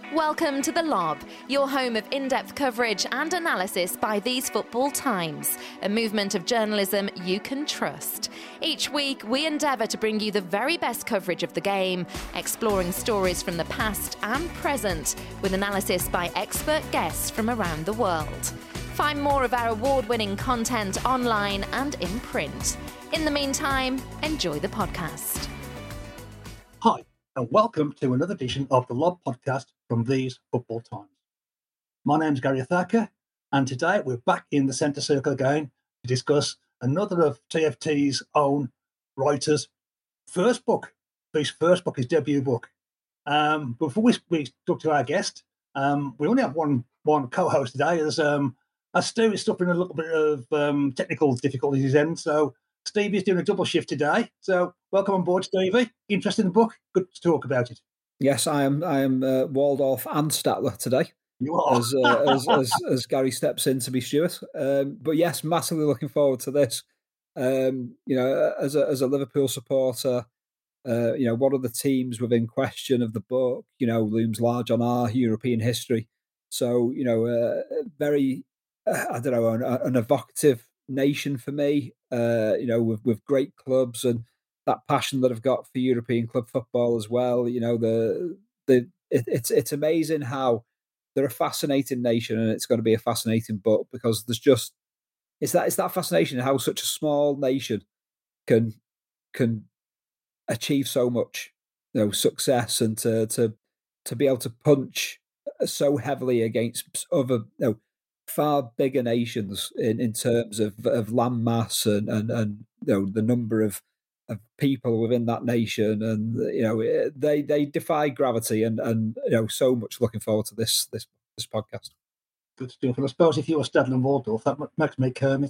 Welcome to The Lob, your home of in-depth coverage and analysis by These Football Times, a movement of journalism you can trust. Each week, we endeavour to bring you the very best coverage of the game, exploring stories from the past and present, with analysis by expert guests from around the world. Find more of our award-winning content online and in print. In the meantime, enjoy the podcast. Hi, and welcome to another edition of the Lob podcast from These Football Times. My name's Gary Thacker, and today we're back in the centre circle again to discuss another of TFT's own writers' first book, his debut book. Before we talk to our guest, we only have one co-host today, as Stu is suffering a little bit of technical difficulties at his end, so Stevie's doing a double shift today. So welcome on board, Stevie. Interested in the book? Good to talk about it. Yes, I am Waldorf and Statler today. You are. as Gary steps in to be Stuart. But yes, massively looking forward to this. As a Liverpool supporter, one of the teams within question of the book, looms large on our European history. So, very, an evocative nation for me, with great clubs and that passion that I've got for European club football as well. It's amazing how they're a fascinating nation, and it's going to be a fascinating book because it's that fascination how such a small nation can achieve so much, success, and to be able to punch so heavily against other, far bigger nations in terms of land mass and the number of people within that nation, and they defy gravity, and so much looking forward to this podcast. Good stuff. And I suppose if you were Stadler and Waldorf, that makes me Kermit.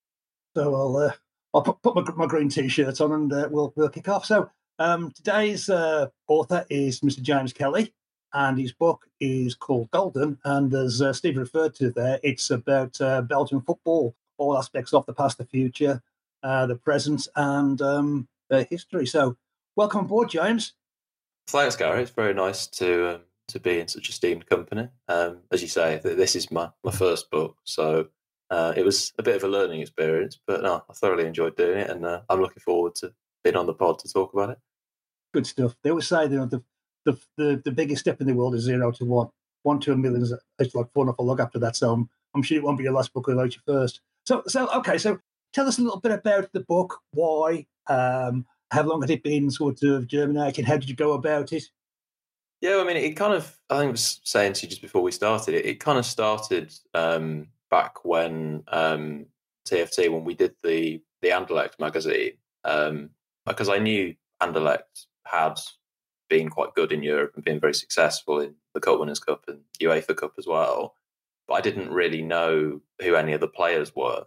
So I'll put my green T-shirt on, and we'll kick off. So today's author is Mr. James Kelly, and his book is called Golden. And as Steve referred to there, it's about Belgian football, all aspects of the past, the future, the present, and history. So welcome on board, James. Thanks, Gary. It's very nice to be in such esteemed company. As you say, this is my first book, so it was a bit of a learning experience, but no, I thoroughly enjoyed doing it, and I'm looking forward to being on the pod to talk about it. Good stuff. They always say the biggest step in the world is 0 to 1. 1 to a million is like falling off a log after that. So I'm sure it won't be your last book without you first. So okay. So tell us a little bit about the book. Why? How long had it been sort of germinating? How did you go about it? Yeah, I mean, I think I was saying to you just before we started, it kind of started back when TFT, when we did the Anderlecht magazine, because I knew Anderlecht had been quite good in Europe and been very successful in the Cup Winners' Cup and UEFA Cup as well, but I didn't really know who any of the players were.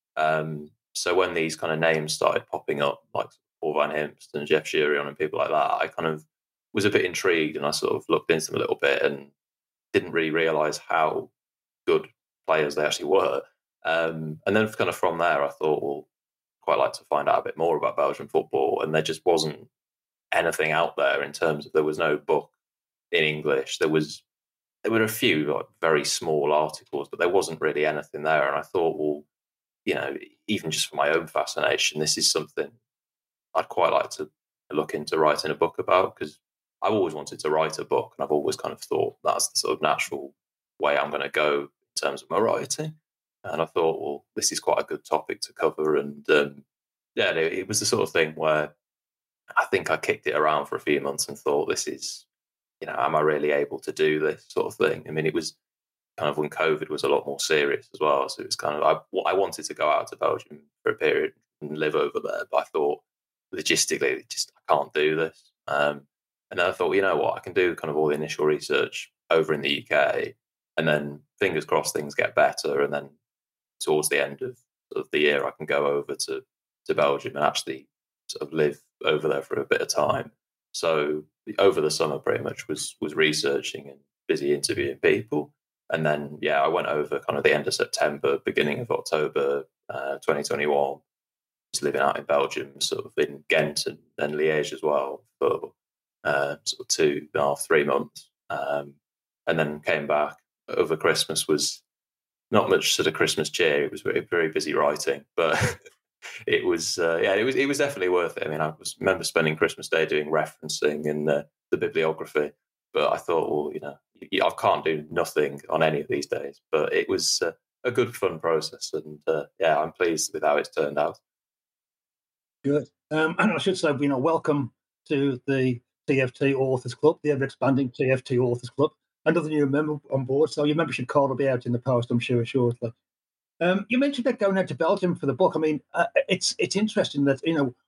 So when these kind of names started popping up, like Paul Van Himst and Jeff Jurion and people like that, I kind of was a bit intrigued, and I sort of looked into them a little bit and didn't really realise how good players they actually were. And then kind of from there, I thought, well, quite like to find out a bit more about Belgian football, and there just wasn't anything out there in terms of, there was no book in English. There were a few like very small articles, but there wasn't really anything there. And I thought, well, even just for my own fascination, this is something I'd quite like to look into writing a book about, because I've always wanted to write a book, and I've always kind of thought that's the sort of natural way I'm going to go in terms of my writing. And I thought, well, this is quite a good topic to cover. And it was the sort of thing where I think I kicked it around for a few months and thought, this is, am I really able to do this sort of thing? I mean, it was kind of when COVID was a lot more serious as well. So it was kind of, I wanted to go out to Belgium for a period and live over there, but I thought logistically, I can't do this. And then I thought, you know what, I can do kind of all the initial research over in the UK, and then fingers crossed things get better. And then towards the end of the year, I can go over to Belgium and actually sort of live over there for a bit of time. So over the summer, pretty much was researching and busy interviewing people. And then, I went over kind of the end of September, beginning of October 2021, just living out in Belgium, sort of in Ghent and Liège as well for sort of 2.5, 3 months. and then came back over Christmas was not much sort of Christmas cheer. It was very, very busy writing, but it was it was definitely worth it. I mean, remember spending Christmas Day doing referencing in the bibliography, but I thought, well, I can't do nothing on any of these days. But it was a good, fun process, and I'm pleased with how it's turned out. Good. And I should say, welcome to the TFT Authors Club, the ever-expanding TFT Authors Club. Another new member on board, so your membership card will be out in the post, I'm sure, shortly. You mentioned that going out to Belgium for the book. I mean, it's interesting that,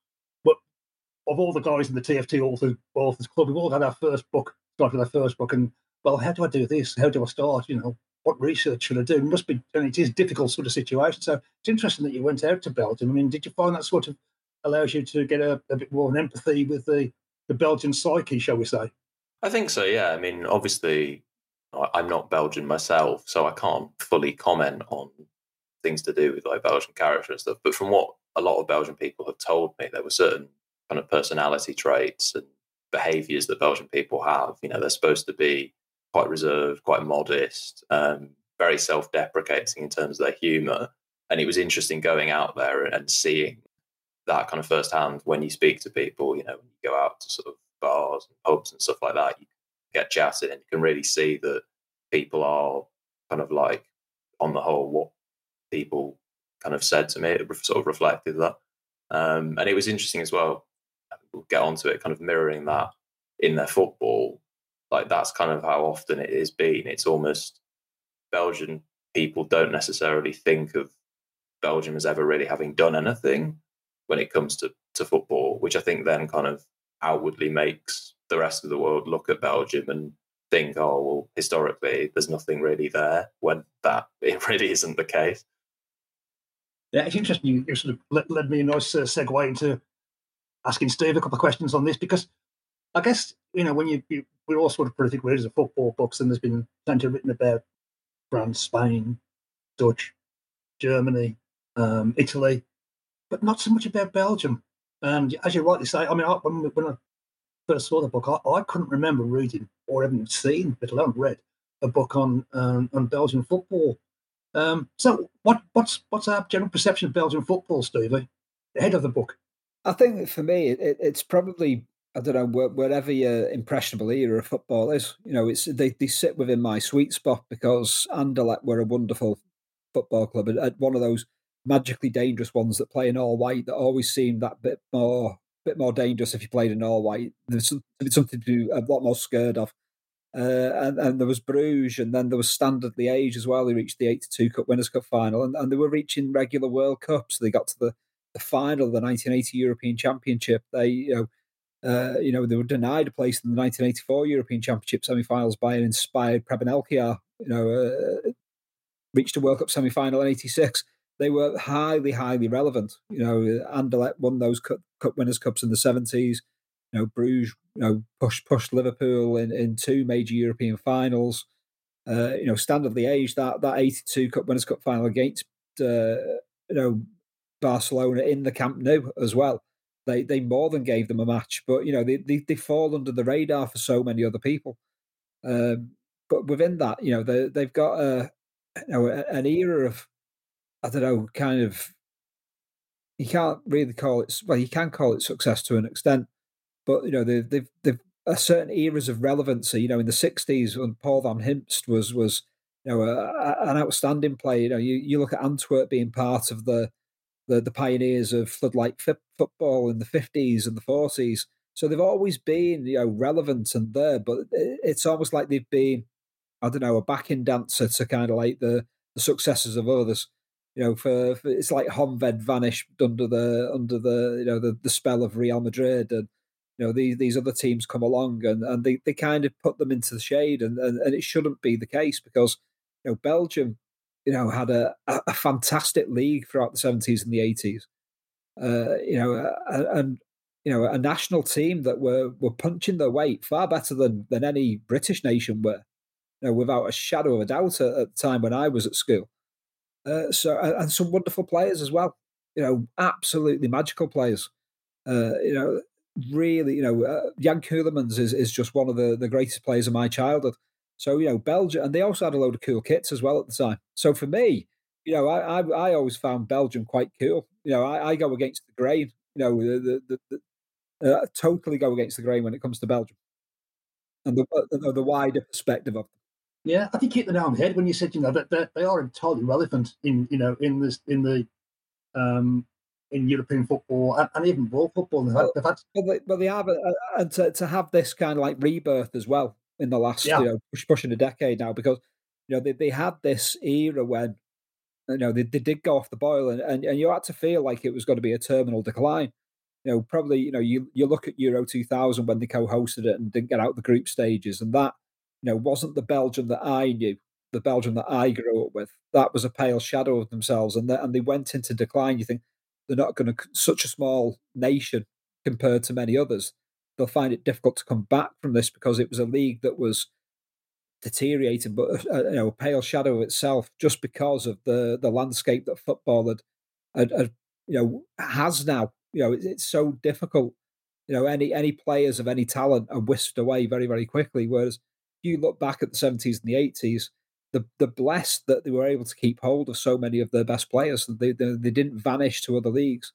of all the guys in the TFT Authors Club, we've all had our first book, started our first book, and, well, how do I do this? How do I start? What research should I do? It must be, and it is a difficult sort of situation. So it's interesting that you went out to Belgium. I mean, did you find that sort of allows you to get a bit more of an empathy with the Belgian psyche, shall we say? I think so, yeah. I mean, obviously, I'm not Belgian myself, so I can't fully comment on things to do with like Belgian character and stuff. But from what a lot of Belgian people have told me, there were certain kind of personality traits and behaviours that Belgian people have. They're supposed to be quite reserved, quite modest, very self-deprecating in terms of their humour. And it was interesting going out there and seeing that kind of firsthand when you speak to people. When you go out to sort of bars and pubs and stuff like that, you get chatting and you can really see that people are kind of like, on the whole, what people kind of said to me, it sort of reflected that. And it was interesting as well, we'll get onto it, kind of mirroring that in their football. Like, that's kind of how often it has been. It's almost Belgian people don't necessarily think of Belgium as ever really having done anything when it comes to football, which I think then kind of outwardly makes the rest of the world look at Belgium and think, oh, well, historically, there's nothing really there, when it really isn't the case. Yeah, it's interesting. You sort of led me a nice segue into asking Steve a couple of questions on this, because I guess, when we're all sort of pretty thick readers of football books, and there's been plenty written about France, Spain, Dutch, Germany, Italy, but not so much about Belgium. And as you rightly say, I mean, when I first saw the book, I couldn't remember reading or even seen, let alone read, a book on Belgian football. So what's our general perception of Belgian football, Stevie, ahead of the book? I think for me, it's probably, I don't know, wherever your impressionable era of football is. It's they sit within my sweet spot, because Anderlecht were a wonderful football club, and one of those magically dangerous ones that play in all white, that always seemed that bit more dangerous if you played in all white. There's something to be a lot more scared of. And there was Bruges, and then there was Standard Liège as well. They reached the 82 Cup Winners' Cup final, and they were reaching regular World Cups. They got to the final of the 1980 European Championship. They they were denied a place in the 1984 European Championship semi-finals by an inspired Preben Elkjaer. Reached a World Cup semi-final in '86. They were highly, highly relevant. Anderlecht won those Cup Winners' Cups in the '70s. Bruges, pushed Liverpool in two major European finals. Standard Liège, that '82 Cup Winners' Cup final against Barcelona in the Camp Nou as well. They more than gave them a match, but they fall under the radar for so many other people. But within that, they've got an era of, I don't know, kind of, you can't really call it, well, you can call it success to an extent, but they've certain eras of relevancy. In the '60s, when Paul van Himst was an outstanding player. You look at Antwerp being part of the pioneers of floodlight football in the '50s and the '40s. So they've always been relevant and there, but it's almost like they've been, I don't know, a backing dancer to kind of like the successes of others. For it's like Honved vanished under the spell of Real Madrid, and these other teams come along and they kind of put them into the shade, and it shouldn't be the case, because Belgium had a fantastic league throughout the '70s and the '80s. A national team that were punching their weight far better than any British nation were, without a shadow of a doubt at the time when I was at school. So and some wonderful players as well, absolutely magical players. Really, Jan Keulemans is just one of the greatest players of my childhood. So, Belgium, and they also had a load of cool kits as well at the time. So for me, I always found Belgium quite cool. I go against the grain. Totally go against the grain when it comes to Belgium and the wider perspective of them. Yeah, I think you hit the nail on the head when you said that they are entirely relevant in European football and even world football. They have, and to have this kind of like rebirth as well in the last pushing a decade now, because they had this era when they did go off the boil, and you had to feel like it was going to be a terminal decline. Probably you look at Euro 2000 when they co-hosted it and didn't get out the group stages, and that wasn't the Belgium that I knew, the Belgium that I grew up with. That was a pale shadow of themselves, and they went into decline. You think they're not going to, such a small nation compared to many others, they'll find it difficult to come back from this because it was a league that was deteriorating, but a pale shadow of itself, just because of the landscape that football has now. It's so difficult. Any players of any talent are whisked away very, very quickly. Whereas if you look back at the 70s and the 80s, the blessed that they were able to keep hold of so many of their best players. They didn't vanish to other leagues.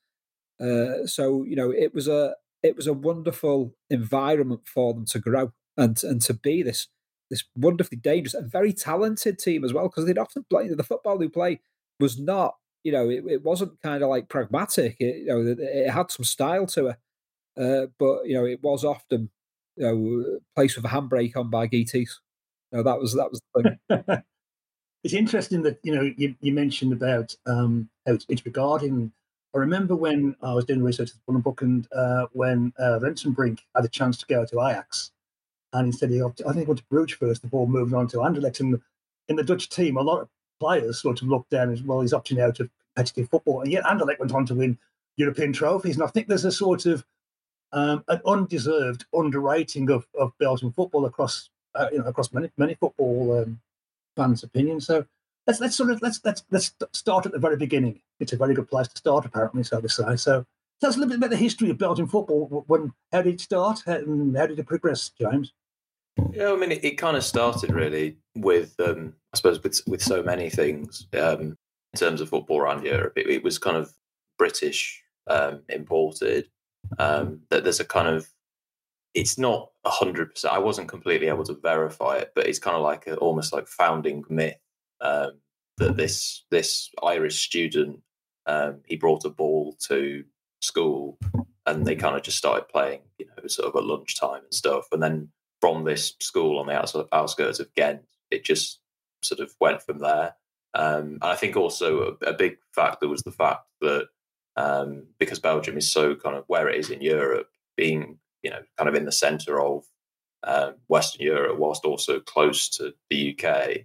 So it was a wonderful environment for them to grow and to be this wonderfully dangerous and very talented team as well, because they'd often play the football they play was not, it wasn't kind of like pragmatic. It had some style to it, but it was often placed with a handbrake on by GTs. That was the thing. It's interesting that you mentioned about how it's regarding. I remember when I was doing research for the book, and when Rensenbrink had a chance to go to Ajax, and instead I think he went to Bruges first before moving on to Anderlecht. And in the Dutch team, a lot of players sort of looked down as well. He's opting out of competitive football, and yet Anderlecht went on to win European trophies. And I think there's a sort of an undeserved underrating of Belgian football across many football fans' opinions. So let's start at the very beginning. It's a very good place to start, apparently, so they say. So tell us a little bit about the history of Belgian football. How did it start? How did it progress, James? Yeah, I mean, it kind of started really with, I suppose, with so many things in terms of football around Europe. It was kind of British imported. That there's a kind of, it's not 100%. I wasn't completely able to verify it, but it's kind of like almost like founding myth that this Irish student, he brought a ball to school, and they kind of just started playing, sort of at lunchtime and stuff, and then from this school on the outskirts of Ghent, it just sort of went from there. And I think also a big factor was the fact that because Belgium is so kind of where it is in Europe, being kind of in the centre of Western Europe, whilst also close to the UK,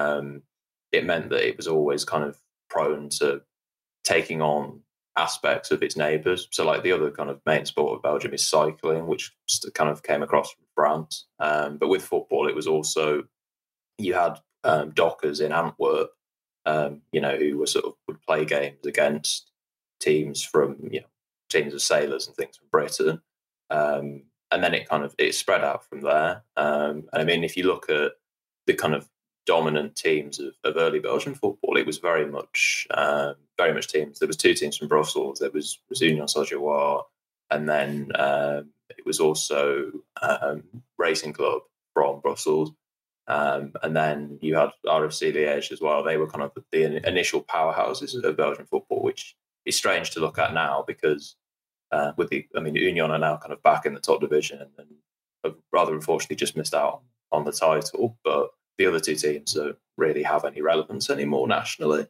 it meant that it was always kind of prone to taking on aspects of its neighbours. So like the other kind of main sport of Belgium is cycling, which kind of came across from France. But with football, it was also, you had dockers in Antwerp, who were sort of would play games against teams from, teams of sailors and things from Britain. And then it spread out from there. And I mean, if you look at the kind of dominant teams of early Belgian football, it was very much teams. There was two teams from Brussels. There was Union Saint-Gilloise, and then it was also Racing Club from Brussels. And then you had RFC Liège as well. They were kind of the initial powerhouses of Belgian football, which is strange to look at now because Union are now kind of back in the top division and have rather unfortunately just missed out on the title. But the other two teams don't really have any relevance anymore nationally.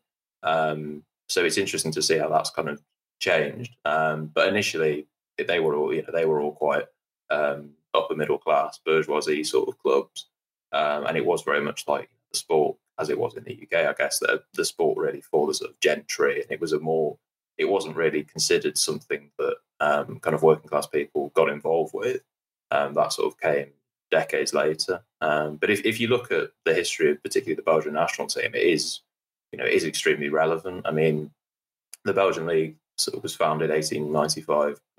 So it's interesting to see how that's kind of changed. But initially, they were all quite upper middle class bourgeoisie sort of clubs, and it was very much like the sport as it was in the UK. I guess the sport really for the sort of gentry, and it wasn't really considered something that kind of working class people got involved with. That sort of came decades later. But if you look at the history of particularly the Belgian national team, it is extremely relevant. I mean, the Belgian League sort of was founded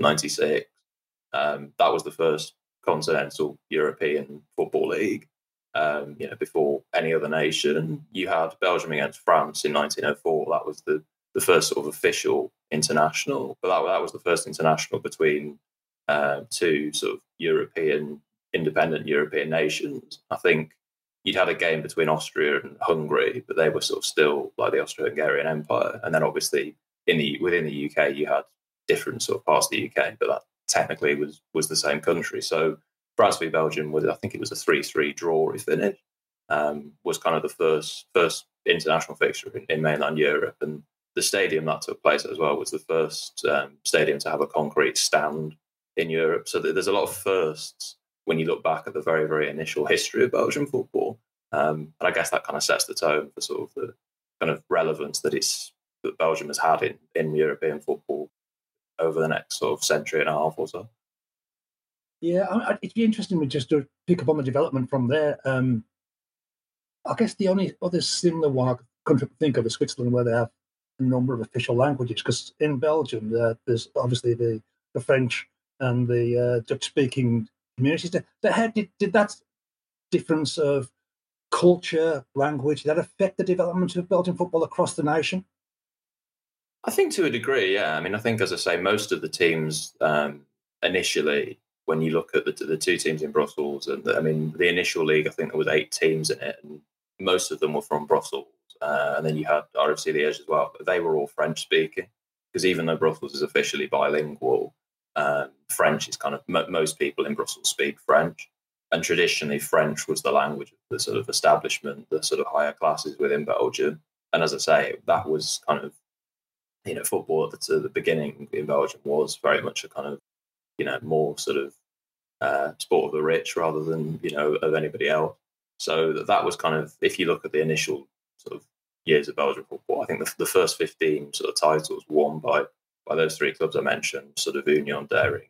1895-96. That was the first continental European football league. before any other nation. You had Belgium against France in 1904. That was the first sort of official international, but that was the first international between two sort of independent European nations. I think you'd had a game between Austria and Hungary, but they were sort of still like the Austro-Hungarian Empire. And then obviously within the UK, you had different sort of parts of the UK, but that technically was the same country. So France v Belgium I think it was a 3-3 draw finish. Was kind of the first international fixture in mainland Europe, and the stadium that took place as well was the first stadium to have a concrete stand in Europe. So there's a lot of firsts when you look back at the very, very initial history of Belgian football. And I guess that kind of sets the tone for sort of the kind of relevance that Belgium has had in European football over the next sort of century and a half or so. Yeah, it'd be interesting just to pick up on the development from there. I guess the only other similar one I could think of is Switzerland, where they have a number of official languages. Because in Belgium, there's obviously the French and the Dutch-speaking communities. Did that difference of culture, language, did that affect the development of Belgian football across the nation? I think to a degree, yeah. I mean, I think, as I say, most of the teams initially, when you look at the two teams in Brussels, and the initial league, I think there was 8 teams in it, and most of them were from Brussels. And then you had RFC Liège as well, but they were all French speaking, because even though Brussels is officially bilingual, French is kind of most people in Brussels speak French, and traditionally French was the language of the sort of establishment, the sort of higher classes within Belgium. And as I say, that was kind of, football at the beginning in Belgium was very much a kind of, more sort of sport of the rich rather than, of anybody else. So that was kind of, if you look at the initial sort of years of Belgian football, I think the first 15 sort of titles won by those 3 clubs I mentioned, sort of Union Daring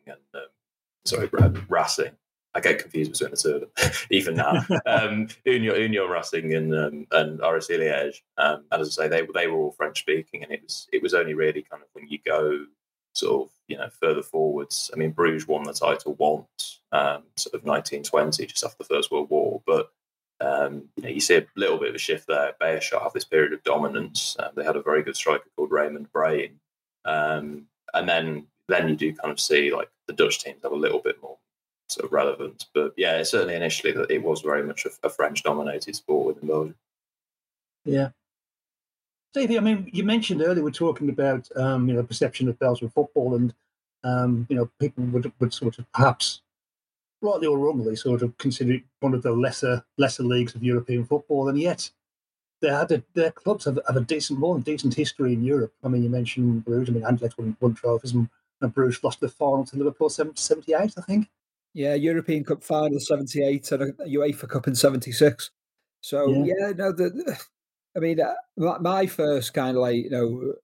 and Racing. I get confused between the two of them, even now. Union Racing and RSC Liège. And as I say, they were all French speaking, and it was only really kind of when you go sort of further forwards. I mean, Bruges won the title once, sort of 1920, just after the First World War, but you see a little bit of a shift there. Beerschot have this period of dominance. They had a very good striker called Raymond Brain, and then you do kind of see like the Dutch teams have a little bit more sort of relevance. But yeah, certainly initially that it was very much a French-dominated sport within Belgium. Yeah. Stevie, I mean, you mentioned earlier we're talking about perception of Belgian football, and people would sort of perhaps rightly or wrongly sort of consider it one of the lesser leagues of European football, and yet their clubs have a decent history in Europe. I mean, you mentioned Bruges. I mean, Anderlecht won trophies, and Bruges lost the final to Liverpool 78, I think. Yeah, European Cup final 78 and a UEFA Cup in 76. So I mean, my first kind of like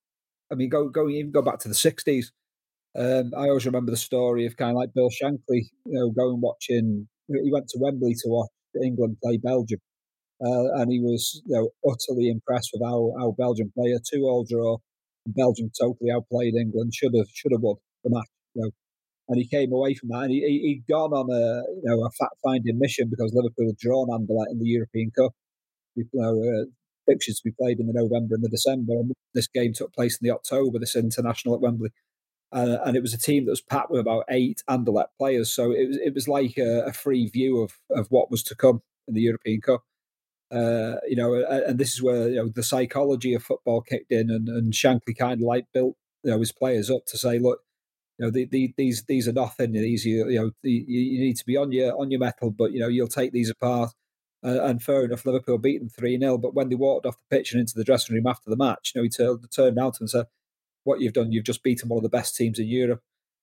go back to the 60s. I always remember the story of kind of like Bill Shankly, going watching. He went to Wembley to watch England play Belgium, and he was utterly impressed with how Belgium play. A 2-2 draw. Belgium totally outplayed England. Should have won the match. And he came away from that, and he'd gone on a fact-finding mission because Liverpool had drawn Anderlecht in the European Cup. Fixtures to be played in the November and the December, and this game took place in the October. This international at Wembley, and it was a team that was packed with about 8 Anderlecht players. So it was like a free view of what was to come in the European Cup. And this is where the psychology of football kicked in, and Shankly kind of like built his players up to say, look. These are nothing. You need to be on your mettle, but you'll take these apart. And fair enough, Liverpool beat them 3-0. But when they walked off the pitch and into the dressing room after the match, he turned out and said, "What you've done, you've just beaten one of the best teams in Europe."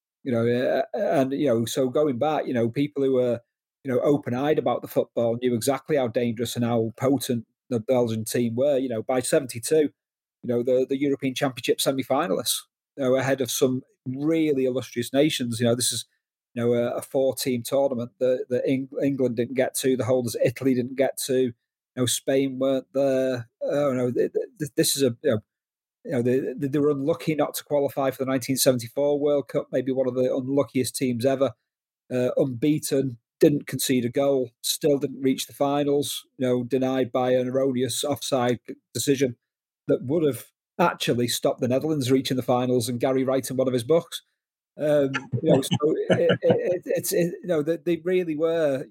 So going back, people who were open-eyed about the football knew exactly how dangerous and how potent the Belgian team were. By 72, the European Championship semi-finalists, ahead of some really illustrious nations. This is a 4-team tournament that England didn't get to, the holders Italy didn't get to, Spain weren't there. This is they were unlucky not to qualify for the 1974 World Cup, maybe one of the unluckiest teams ever. Unbeaten, didn't concede a goal, still didn't reach the finals, denied by an erroneous offside decision that would have actually stopped the Netherlands reaching the finals and Gary writing one of his books. They really were,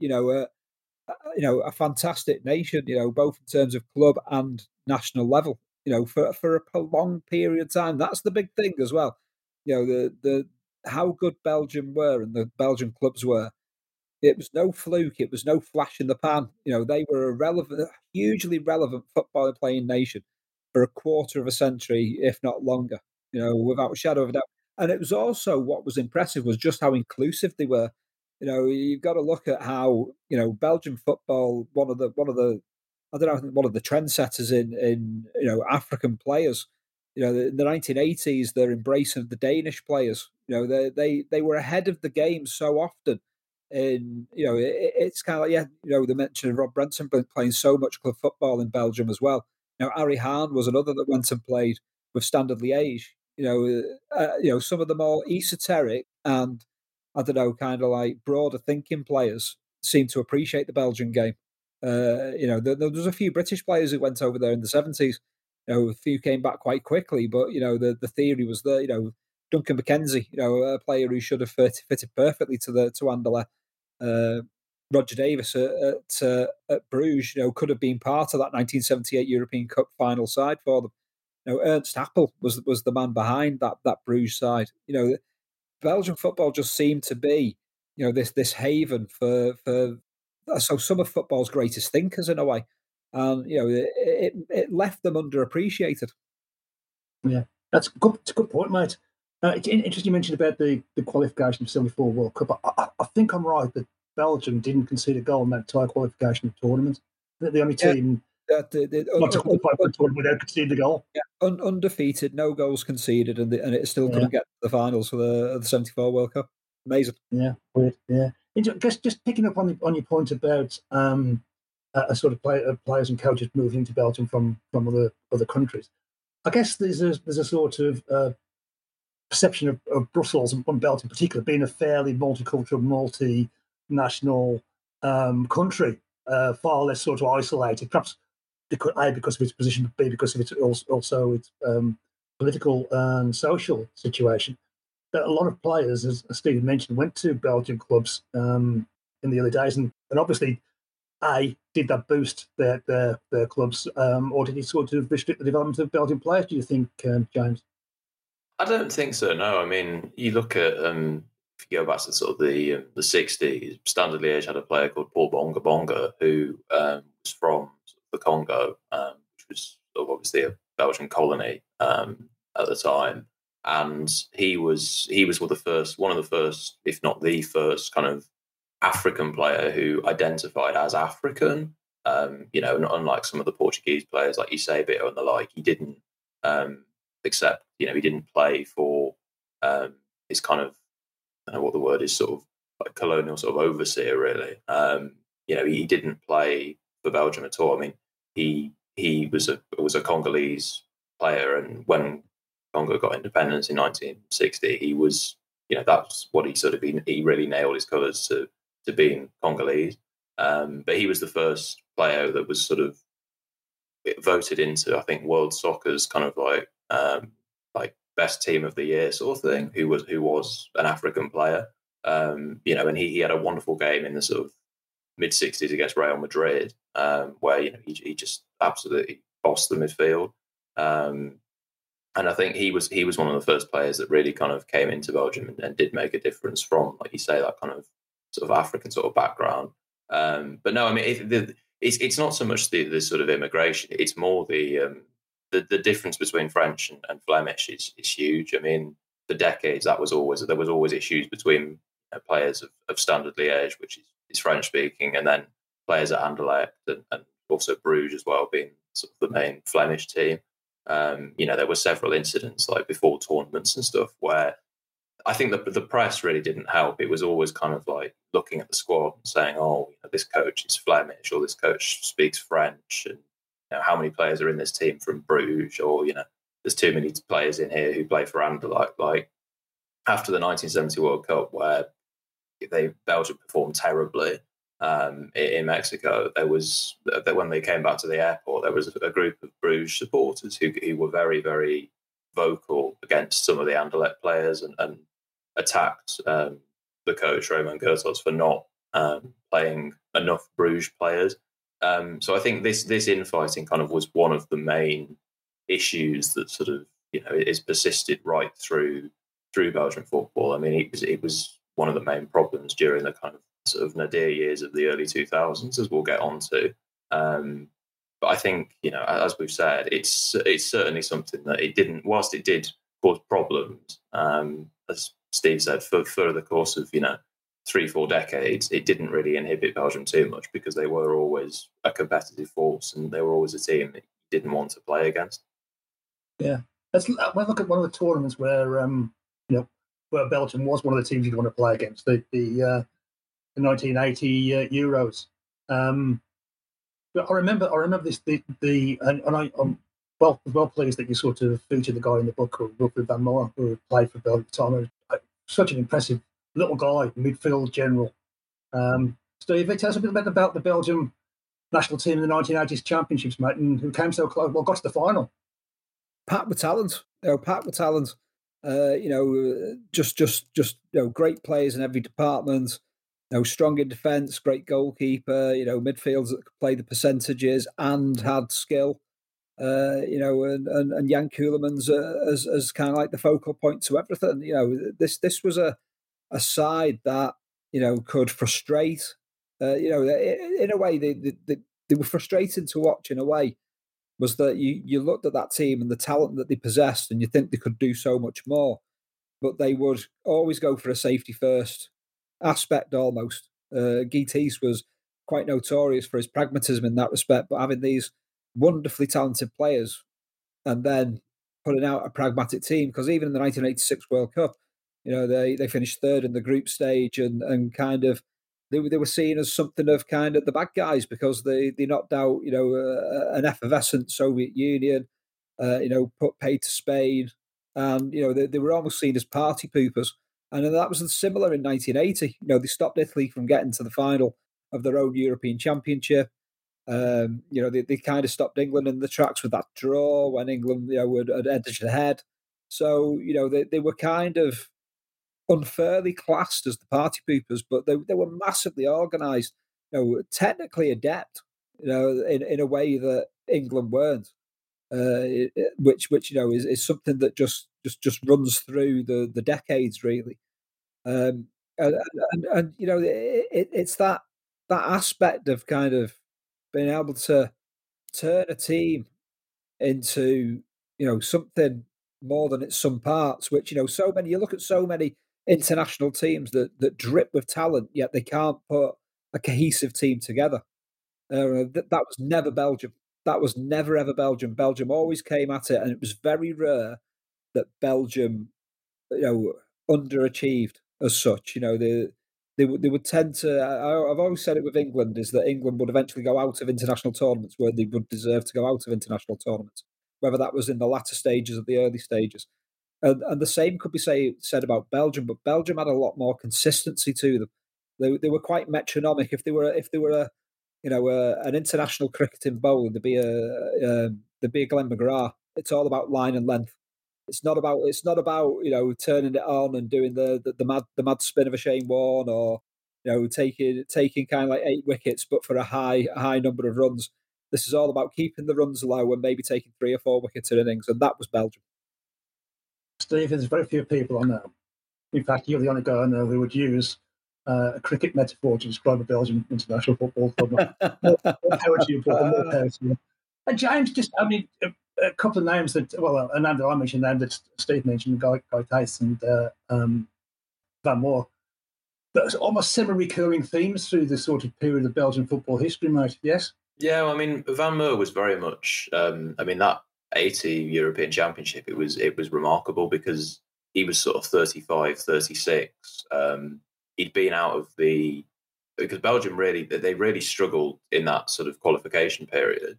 a fantastic nation, both in terms of club and national level, for a prolonged period of time. That's the big thing as well. The how good Belgium were and the Belgian clubs were. It was no fluke. It was no flash in the pan. They were a hugely relevant football playing nation for a quarter of a century, if not longer, without a shadow of a doubt. And it was also what was impressive was just how inclusive they were. You've got to look at how, Belgian football, one of the I don't know, I think one of the trendsetters in African players. In the 1980s, their embrace of the Danish players. They were ahead of the game so often. And it's kind of like the mention of Rob Brenton playing so much club football in Belgium as well. Ari Hahn was another that went and played with Standard Liège. Some of the more esoteric and I don't know, kind of like broader thinking players seem to appreciate the Belgian game. There was a few British players who went over there in the 70s. A few came back quite quickly, but the theory was that Duncan McKenzie, a player who should have fitted perfectly to Anderlecht. Roger Davis at Bruges, could have been part of that 1978 European Cup final side for them. Ernst Happel was the man behind that Bruges side. Belgian football just seemed to be, this haven for some of football's greatest thinkers in a way, and it left them underappreciated. Yeah, it's a good point, mate. It's interesting you mentioned about the qualification of '74 World Cup. I think I'm right that Belgium didn't concede a goal in that entire qualification tournament. The only team not to qualify for the tournament without conceding a goal. Yeah, undefeated, no goals conceded, and it still couldn't get to the finals for the '74 World Cup. Amazing. Yeah, weird. Yeah, just picking up on your point about a sort of players and coaches moving into Belgium from other countries. I guess there's a sort of perception of Brussels and Belgium in particular being a fairly multicultural, multinational country, far less sort of isolated, perhaps A, because of its position, B, because of its also its political and social situation. That a lot of players, as Stephen mentioned, went to Belgian clubs in the early days, and obviously, A, did that boost their clubs, or did it sort of restrict the development of Belgian players, do you think, James? I don't think so, no. I mean, you look at, if you go back to sort of the 60s, Standard Liège had a player called Paul Bonga Bonga, who was from the Congo, which was sort of obviously a Belgian colony at the time. And he was one of the first, if not the first, kind of African player who identified as African. Unlike some of the Portuguese players like Eusebio and the like, he didn't accept. He didn't play for his kind of, I don't know what the word is, sort of like colonial sort of overseer, really. He didn't play for Belgium at all. I mean, he was a Congolese player, and when Congo got independence in 1960, he was, that's what he sort of been. He really nailed his colours to being Congolese. But he was the first player that was sort of voted into, I think, World Soccer's kind of like best team of the year sort of thing. Who was an African player, and he had a wonderful game in the sort of mid 60s against Real Madrid, where he just absolutely bossed the midfield. And I think he was one of the first players that really kind of came into Belgium and did make a difference from, like you say, that kind of sort of African sort of background. But no, I mean, it's not so much the sort of immigration; it's more the difference between French and Flemish is huge. I mean, for decades there was always issues between players of Standard Liège, which is French speaking, and then players at Anderlecht and also Bruges as well, being sort of the main Flemish team. There were several incidents like before tournaments and stuff where I think that the press really didn't help. It was always kind of like looking at the squad and saying, "Oh, this coach is Flemish, or this coach speaks French, and how many players are in this team from Bruges, or there's too many players in here who play for Anderlecht." Like after the 1970 World Cup, where Belgium performed terribly in Mexico. There was when they came back to the airport, there was a group of Bruges supporters who were very, very vocal against some of the Anderlecht players and attacked the coach Roman Goethals for not playing enough Bruges players. So I think this infighting kind of was one of the main issues that sort of is persisted right through Belgian football. I mean, it was one of the main problems during the kind of sort of nadir years of the early 2000s, as we'll get onto. But I think, as we've said, it's certainly something that whilst it did cause problems, as Steve said, for the course of 3-4 decades, it didn't really inhibit Belgium too much because they were always a competitive force and they were always a team that you didn't want to play against. Yeah, let's look at one of the tournaments where where Belgium was one of the teams you'd want to play against, the 1980 Euros. But I remember this. I'm well pleased that you sort of featured the guy in the book called Wilfried van Moor, who played for Belgium at the time. Such an impressive little guy, midfield general. Steve, tell us a bit about the Belgium national team in the 1980s championships, mate, and who came so close. Well, got to the final. Packed with talent. Packed with talent. Just great players in every department. Strong in defence, great goalkeeper. Midfielders that could play the percentages and had skill. And Jan Koelemans as kind of like the focal point to everything. This was a side that could frustrate. In a way, they were frustrating to watch. In a way, was that you looked at that team and the talent that they possessed, and you think they could do so much more, but they would always go for a safety first aspect almost. Guy Thys was quite notorious for his pragmatism in that respect, but having these wonderfully talented players and then putting out a pragmatic team, because even in the 1986 World Cup, they finished third in the group stage and kind of they were seen as something of kind of the bad guys because they knocked out an effervescent Soviet Union, put paid to Spain, and they were almost seen as party poopers. And that was similar in 1980. They stopped Italy from getting to the final of their own European Championship. They kind of stopped England in the tracks with that draw when England had edged ahead. So they were kind of unfairly classed as the party poopers, but they were massively organised, technically adept, in a way that England weren't. Which is something that just runs through the decades really, and it's that aspect of kind of being able to turn a team into something more than its some parts. Which you look at so many international teams that drip with talent, yet they can't put a cohesive team together. That was never Belgium. That was never ever Belgium. Belgium always came at it, and it was very rare that Belgium, underachieved as such. They would tend to. I've always said it with England is that England would eventually go out of international tournaments where they would deserve to go out of international tournaments, whether that was in the latter stages or the early stages. And the same could be said about Belgium, but Belgium had a lot more consistency to them. They were quite metronomic. If they were an international cricketing bowl, there'd be a Glenn McGrath. It's all about line and length. It's not about turning it on and doing the mad spin of a Shane Warne or taking kind of like 8 wickets, but for a high number of runs. This is all about keeping the runs low and maybe taking 3 or 4 wickets in innings, and that was Belgium. Steve, there's very few people I know. In fact, you're the only guy I know who would use a cricket metaphor to describe a Belgian international football club. More power to you, Paul, more power to you. And James, a couple of names that, a name that I mentioned, a name that Steve mentioned, Guy Thys and Van Moor. There's almost semi-recurring themes through this sort of period of Belgian football history, mate, yes? Yeah, Van Moor was very much, that 80 European Championship, it was remarkable because he was sort of 35, 36. He'd been out of because Belgium they really struggled in that sort of qualification period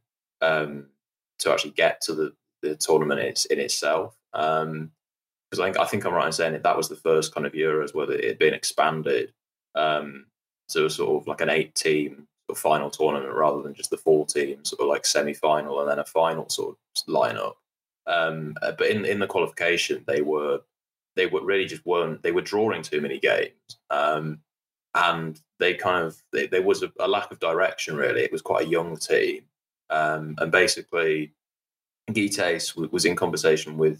to actually get to the tournament in itself. Because I think I'm right in saying that was the first kind of Euros where it had been expanded. So it was sort of like an 8-team sort of final tournament rather than just the 4-team sort of like semi-final and then a final sort of lineup. But in the qualification, they were really just weren't. They were drawing too many games, and there was a lack of direction. Really, it was quite a young team, and basically, Guitace was in conversation with.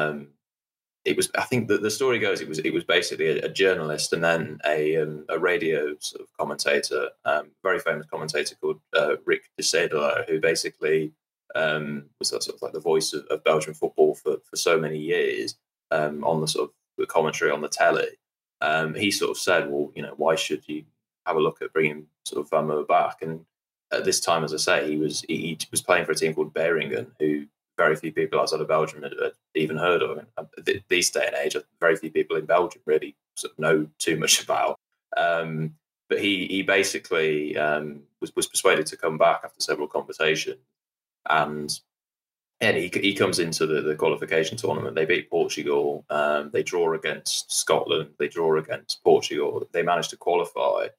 It was. I think that the story goes. It was basically a journalist and then a radio sort of commentator, very famous commentator called Rick de Sedelaar, who basically was sort of like the voice of Belgian football for so many years on the sort of the commentary on the telly. He sort of said, well, why should you have a look at bringing sort of Van Meer back? And at this time, as I say, he was playing for a team called Beringen, who very few people outside of Belgium had even heard of. And these day and age, very few people in Belgium really sort of know too much about. But he basically was persuaded to come back after several conversations. And he comes into the qualification tournament. They beat Portugal. They draw against Scotland. They draw against Portugal. They managed to qualify.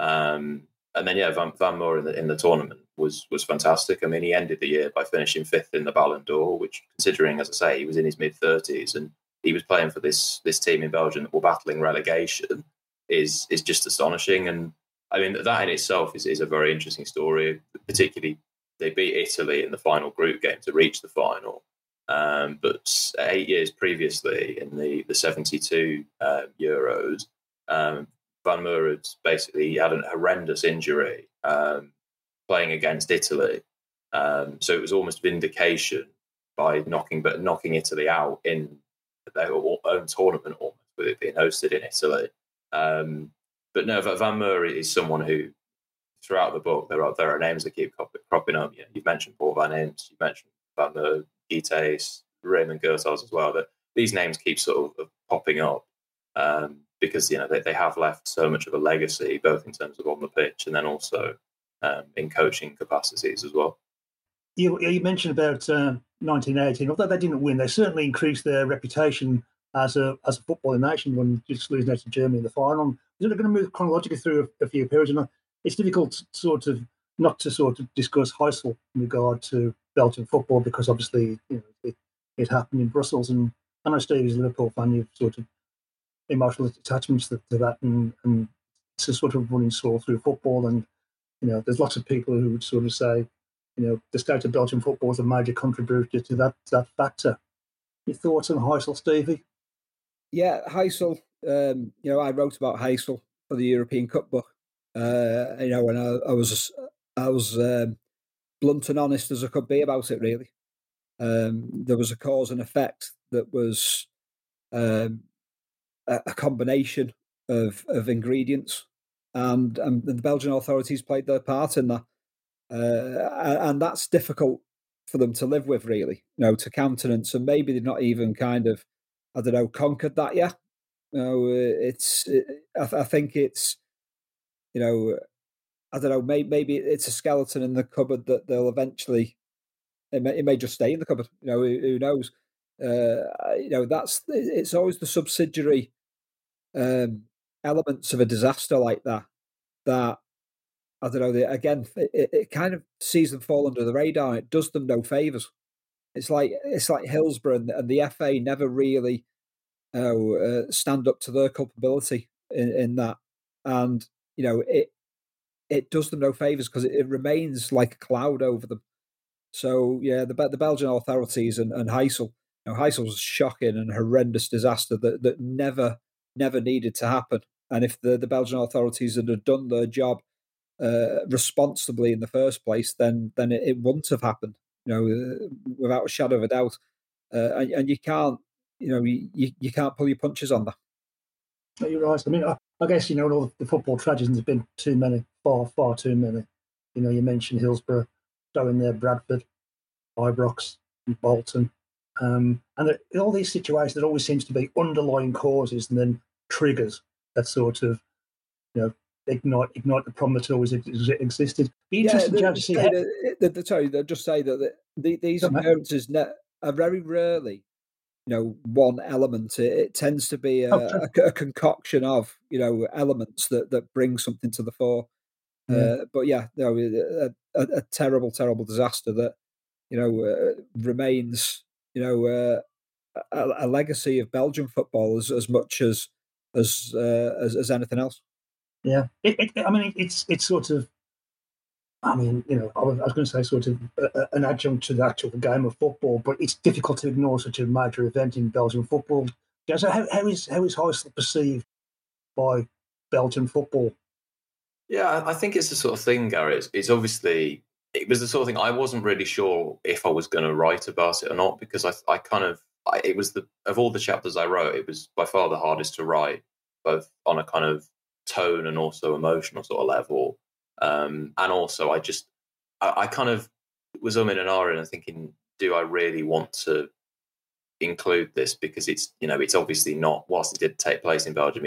And then, Van Meer in the tournament was fantastic. I mean, he ended the year by finishing 5th in the Ballon d'Or, which, considering, as I say, he was in his mid-30s and he was playing for this team in Belgium that were battling relegation, is just astonishing. And I mean, that in itself is a very interesting story. Particularly, they beat Italy in the final group game to reach the final. But 8 years previously, in the 72 Euros, Van Meer had a horrendous injury playing against Italy. So it was almost vindication by knocking Italy out in their own tournament, almost, with it being hosted in Italy. But no, Van Meer is someone who, throughout the book, there are names that keep cropping up. You've mentioned Paul Van Imst, you've mentioned Van Meer, Guitace, Raymond Goethals as well. That these names keep sort of popping up. Because they have left so much of a legacy, both in terms of on the pitch and then also in coaching capacities as well. You mentioned about 1918. Although they didn't win, they certainly increased their reputation as a footballing nation when just losing out to Germany in the final. We're going to move chronologically through a few periods, and it's difficult not to discuss Heysel in regard to Belgian football because obviously it happened in Brussels, and I know Steve is a Liverpool fan. You've sort of emotional attachments to that, and it's a sort of running saw through football. And there's lots of people who would sort of say, the state of Belgian football is a major contributor to that factor. Your thoughts on Heysel, Stevie? Yeah, Heysel. I wrote about Heysel for the European Cup book. And I was blunt and honest as I could be about it. Really, there was a cause and effect that was a combination of ingredients, and the Belgian authorities played their part in that, and that's difficult for them to live with, really. To countenance, and maybe they've not even kind of, conquered that yet. I think it's, maybe it's a skeleton in the cupboard that they'll eventually. It may just stay in the cupboard. Who knows? It's always the subsidiary elements of a disaster like that it kind of sees them fall under the radar. It does them no favors. It's like Hillsborough and the FA never really stand up to their culpability in that, and it does them no favors because it remains like a cloud over them. So the Belgian authorities and Heysel. Heysel was a shocking and horrendous disaster that never needed to happen. And if the Belgian authorities had done their job responsibly in the first place, then it wouldn't have happened. Without a shadow of a doubt. And you can't, you can't pull your punches on that. No, you're right. I mean, I guess all the football tragedies have been too many, far too many. You mentioned Hillsborough, throwing there Bradford, Ibrox, and Bolton. And all these situations, there always seems to be underlying causes and then triggers that sort of, ignite the problem that always existed. Be interesting to see. Sorry, they'll just say that these occurrences are very rarely one element. It tends to be a concoction of elements that bring something to the fore. But yeah, a terrible disaster that remains a legacy of Belgian football as much as anything else. Yeah, it's sort of. I was going to say sort of an adjunct to the actual game of football, but it's difficult to ignore such a major event in Belgian football. Yeah, so how is Heysel perceived by Belgian football? Yeah, I think it's the sort of thing, Gary. It's obviously, it was the sort of thing I wasn't really sure if I was going to write about it or not, because it was of all the chapters I wrote, it was by far the hardest to write, both on a kind of tone and also emotional sort of level. And also I kind of was in an hour and thinking, do I really want to include this? Because it's obviously not, whilst it did take place in Belgium,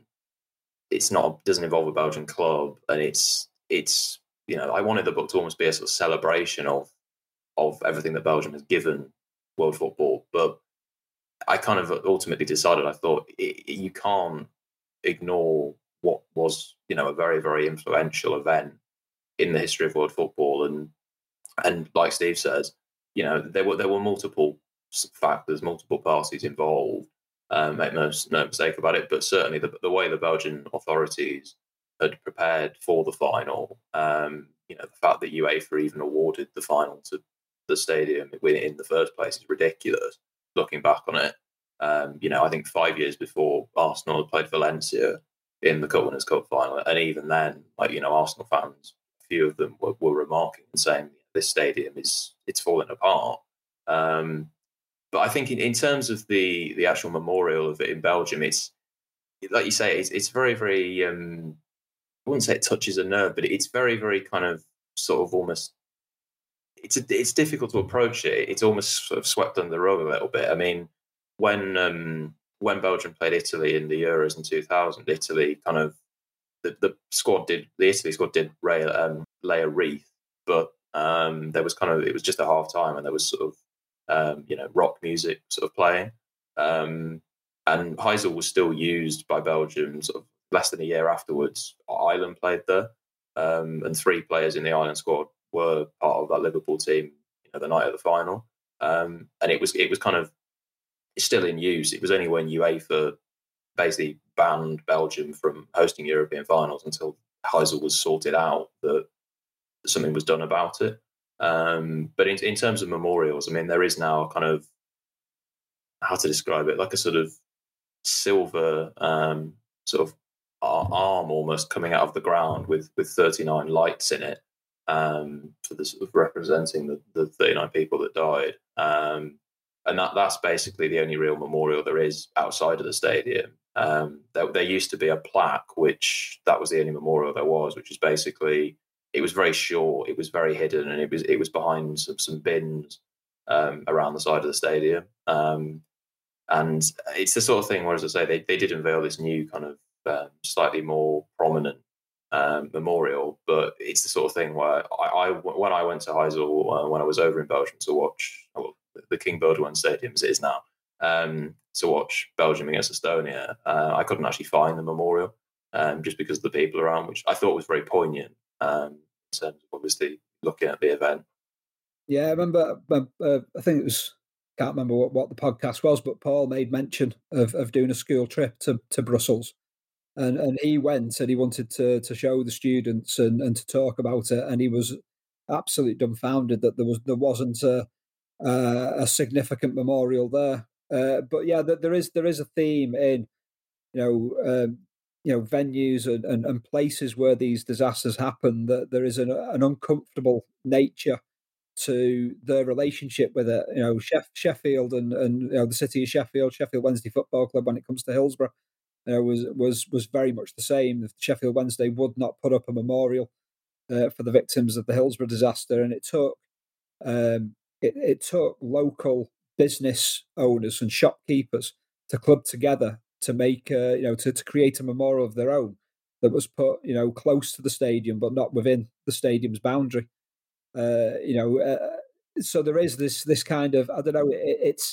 doesn't involve a Belgian club, and it's I wanted the book to almost be a sort of celebration of everything that Belgium has given world football. But I kind of ultimately decided, I thought you can't ignore what was a very, very influential event in the history of world football, and like Steve says, there were multiple factors, multiple parties involved. Make no mistake about it, but certainly the way the Belgian authorities had prepared for the final, the fact that UEFA even awarded the final to the stadium in the first place is ridiculous. Looking back on it, I think 5 years before Arsenal had played Valencia in the Cup Winners' Cup final, and even then, Arsenal fans, a few of them were remarking and saying this stadium it's falling apart. But I think in terms of the actual memorial of it in Belgium, it's like you say, it's very, very. I wouldn't say it touches a nerve, but it's very, very kind of sort of almost. It's difficult to approach it. It's almost sort of swept under the rug a little bit. I mean, when Belgium played Italy in the Euros in 2000, Italy kind of the Italy squad did lay a wreath, but there was it was just a half time, and there was sort of rock music sort of playing. And Heysel was still used by Belgium sort of less than a year afterwards. Ireland played there, and 3 players in the Ireland squad were part of that Liverpool team, the night of the final. And it was kind of still in use. It was only when UEFA basically banned Belgium from hosting European finals until Heysel was sorted out that something was done about it. But in terms of memorials, I mean, there is now a kind of, how to describe it, like a sort of silver sort of arm almost coming out of the ground with 39 lights in it, for the sort of representing the 39 people that died. And that's basically the only real memorial there is outside of the stadium. There used to be a plaque, which that was the only memorial there was, which is basically, it was very short, it was very hidden, and it was behind some bins around the side of the stadium. And it's the sort of thing where, as I say, they did unveil this new kind of slightly more prominent memorial, but it's the sort of thing where when I went to Heysel, when I was over in Belgium to watch the King Baudouin Stadium, as it is now, to watch Belgium against Estonia, I couldn't actually find the memorial, just because of the people around, which I thought was very poignant in terms of obviously looking at the event. Yeah, I remember, I think it was, can't remember what the podcast was, but Paul made mention of doing a school trip to Brussels. And he went and he wanted to show the students and to talk about it, and he was absolutely dumbfounded that there wasn't a significant memorial there. But yeah, there is a theme in venues and places where these disasters happen, that there is an uncomfortable nature to the relationship with it. Sheffield and the city of Sheffield Wednesday Football Club, when it comes to Hillsborough, was very much the same. Sheffield Wednesday would not put up a memorial for the victims of the Hillsborough disaster, and it took local business owners and shopkeepers to club together to make to create a memorial of their own that was put close to the stadium but not within the stadium's boundary. So there is this kind of, I don't know, it's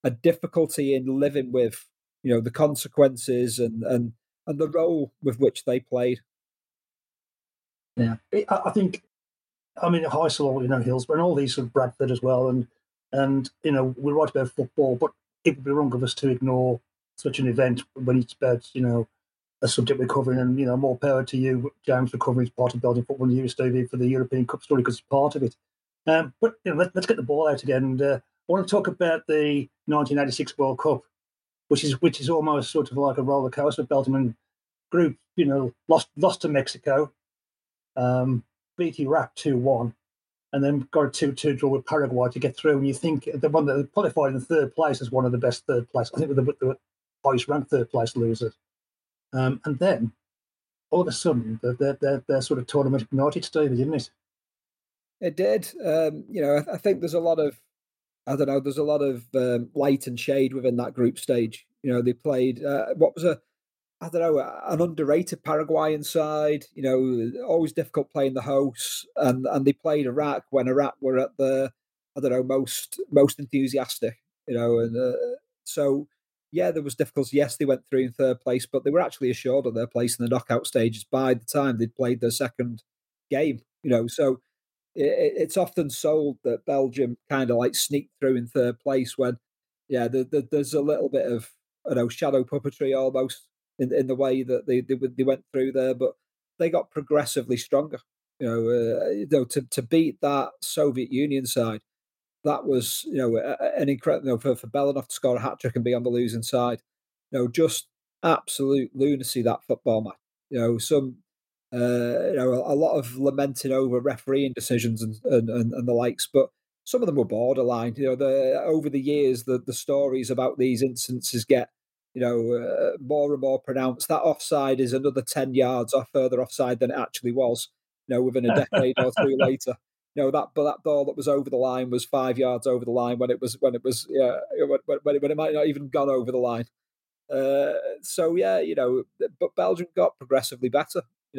a difficulty in living with, the consequences and the role with which they played. Yeah, I think, Heysel, Hillsborough, and all these sort of Bradford as well, and we're right about football, but it would be wrong of us to ignore such an event when it's about a subject we're covering, and more power to you, James, for covering part of Belgian football, and you, Stevie, for the European Cup story because it's part of it. But let's get the ball out again, and I want to talk about the 1986 World Cup, which is almost sort of like a roller coaster. Belgium group, lost to Mexico, beat Iraq 2-1, and then got a 2-2 draw with Paraguay to get through. And you think the one that qualified in third place is one of the best third place. I think the highest ranked third place losers. And then all of a sudden, their sort of tournament ignited, Stevie, didn't it? It did. I think there's a lot of, there's a lot of light and shade within that group stage. They played what was an underrated Paraguayan side. Always difficult playing the hosts, and they played Iraq when Iraq were at the most enthusiastic. So yeah, there was difficulty. Yes, they went through in third place, but they were actually assured of their place in the knockout stages by the time they'd played their second game. So it's often sold that Belgium kind of like sneaked through in third place when, there's a little bit of shadow puppetry almost in the way that they went through there, but they got progressively stronger. To beat that Soviet Union side, that was an incredible for Belanov to score a hat trick and be on the losing side. Just absolute lunacy, that football match. A lot of lamenting over refereeing decisions and the likes, but some of them were borderline. Over the years, the stories about these instances get more and more pronounced. That offside is another 10 yards or further offside than it actually was. Within a decade or two later. That ball that was over the line was 5 yards over the line when it might not even gone over the line. But Belgium got progressively better.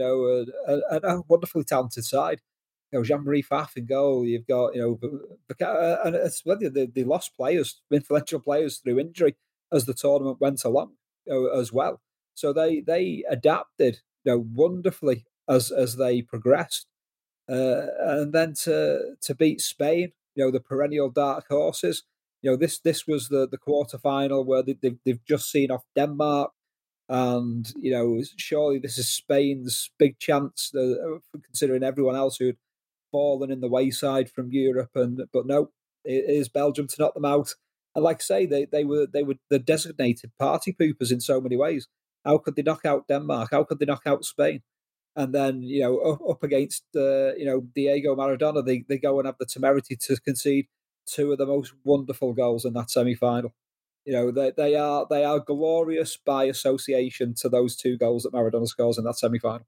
A wonderfully talented side. Jean-Marie Pfaff in goal. You've got and it's whether they lost players, influential players through injury as the tournament went along as well. So they adapted wonderfully as they progressed. And then to beat Spain, the perennial dark horses. This was the quarterfinal where they've just seen off Denmark, and surely this is Spain's big chance, considering everyone else who'd fallen in the wayside from Europe. But no, it is Belgium to knock them out. And like I say, they were the designated party poopers in so many ways. How could they knock out Denmark? How could they knock out Spain? And then, up against, Diego Maradona, they go and have the temerity to concede two of the most wonderful goals in that semi-final. They are glorious by association to those two goals that Maradona scores in that semi-final.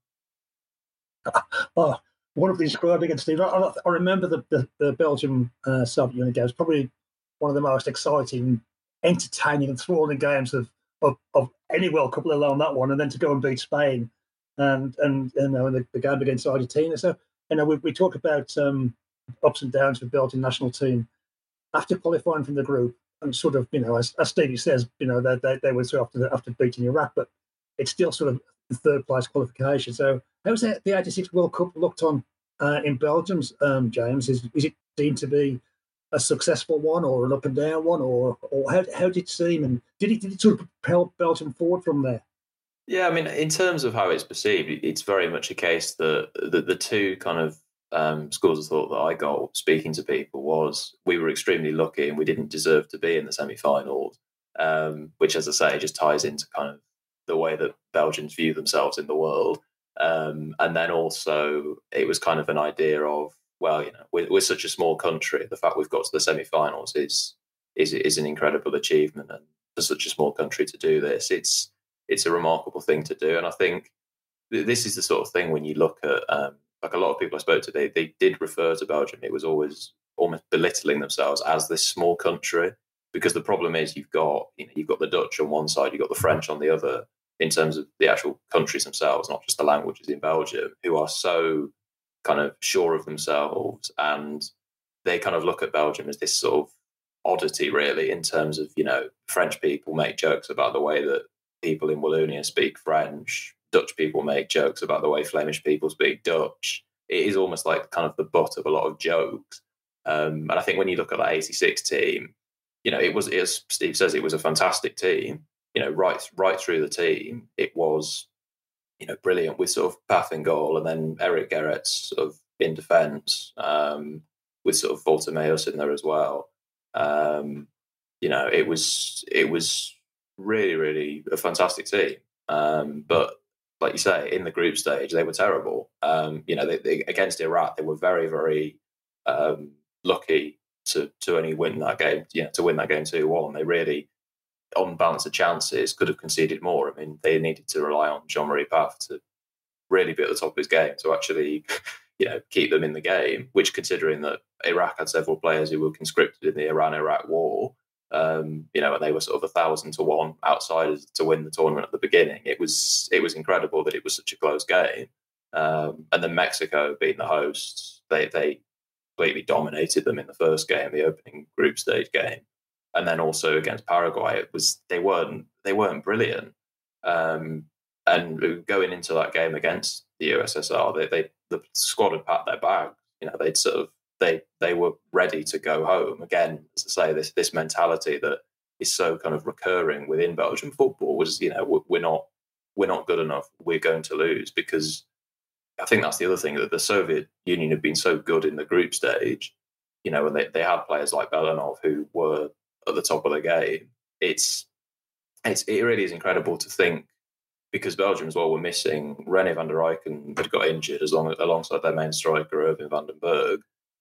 Oh, wonderfully described again, Steve. I remember the Belgium Soviet Union games, probably one of the most exciting, entertaining, and thrilling games of any World Cup, let alone that one, and then to go and beat Spain. And the game against Argentina. So we talk about ups and downs with the Belgian national team after qualifying from the group, and sort of as Stevie says, they were through after beating Iraq, but it's still sort of the third place qualification. So how's the '86 World Cup looked on in Belgium's James? Is it deemed to be a successful one or an up and down one, or how did it seem, and did it sort of propel Belgium forward from there? Yeah, I mean, in terms of how it's perceived, it's very much a case that the two kind of schools of thought that I got speaking to people was we were extremely lucky and we didn't deserve to be in the semi-finals, which, as I say, just ties into kind of the way that Belgians view themselves in the world. And then also it was kind of an idea of, well, we're such a small country, the fact we've got to the semi-finals is an incredible achievement, and for such a small country to do this, it's a remarkable thing to do. And I think this is the sort of thing when you look at, like a lot of people I spoke to, they did refer to Belgium. It was always almost belittling themselves as this small country, because the problem is you've got the Dutch on one side, you've got the French on the other, in terms of the actual countries themselves, not just the languages in Belgium, who are so kind of sure of themselves. And they kind of look at Belgium as this sort of oddity, really, in terms of, French people make jokes about the way that people in Wallonia speak French. Dutch people make jokes about the way Flemish people speak Dutch. It is almost like kind of the butt of a lot of jokes. And I think when you look at that 86 team, it was, as Steve says, it was a fantastic team. Right through the team, it was, brilliant, with sort of Path in goal, and then Eric Gerrits sort of in defence, with sort of Walter Mayos in there as well. It was really, really a fantastic team. But like you say, in the group stage, they were terrible. They, against Iraq, they were very, very lucky to only win that game. To win that game 2-1. They really, on balance of chances, could have conceded more. I mean, they needed to rely on Jean-Marie Path to really be at the top of his game to actually, keep them in the game. Which, considering that Iraq had several players who were conscripted in the Iran-Iraq war, and they were sort of 1,000 to 1 outsiders to win the tournament at the beginning. It was incredible that it was such a close game. And then Mexico, being the hosts, they completely dominated them in the first game, the opening group stage game. And then also against Paraguay, they weren't brilliant. And going into that game against the USSR, the squad had packed their bags. They'd sort of they were ready to go home. Again, as I say, this mentality that is so kind of recurring within Belgian football was, we're not good enough, we're going to lose. Because I think that's the other thing, that the Soviet Union had been so good in the group stage, and they had players like Belanov who were at the top of the game. It really is incredible to think, because Belgium as well were missing René van der Eycken, had got injured alongside their main striker Irving van den Berg.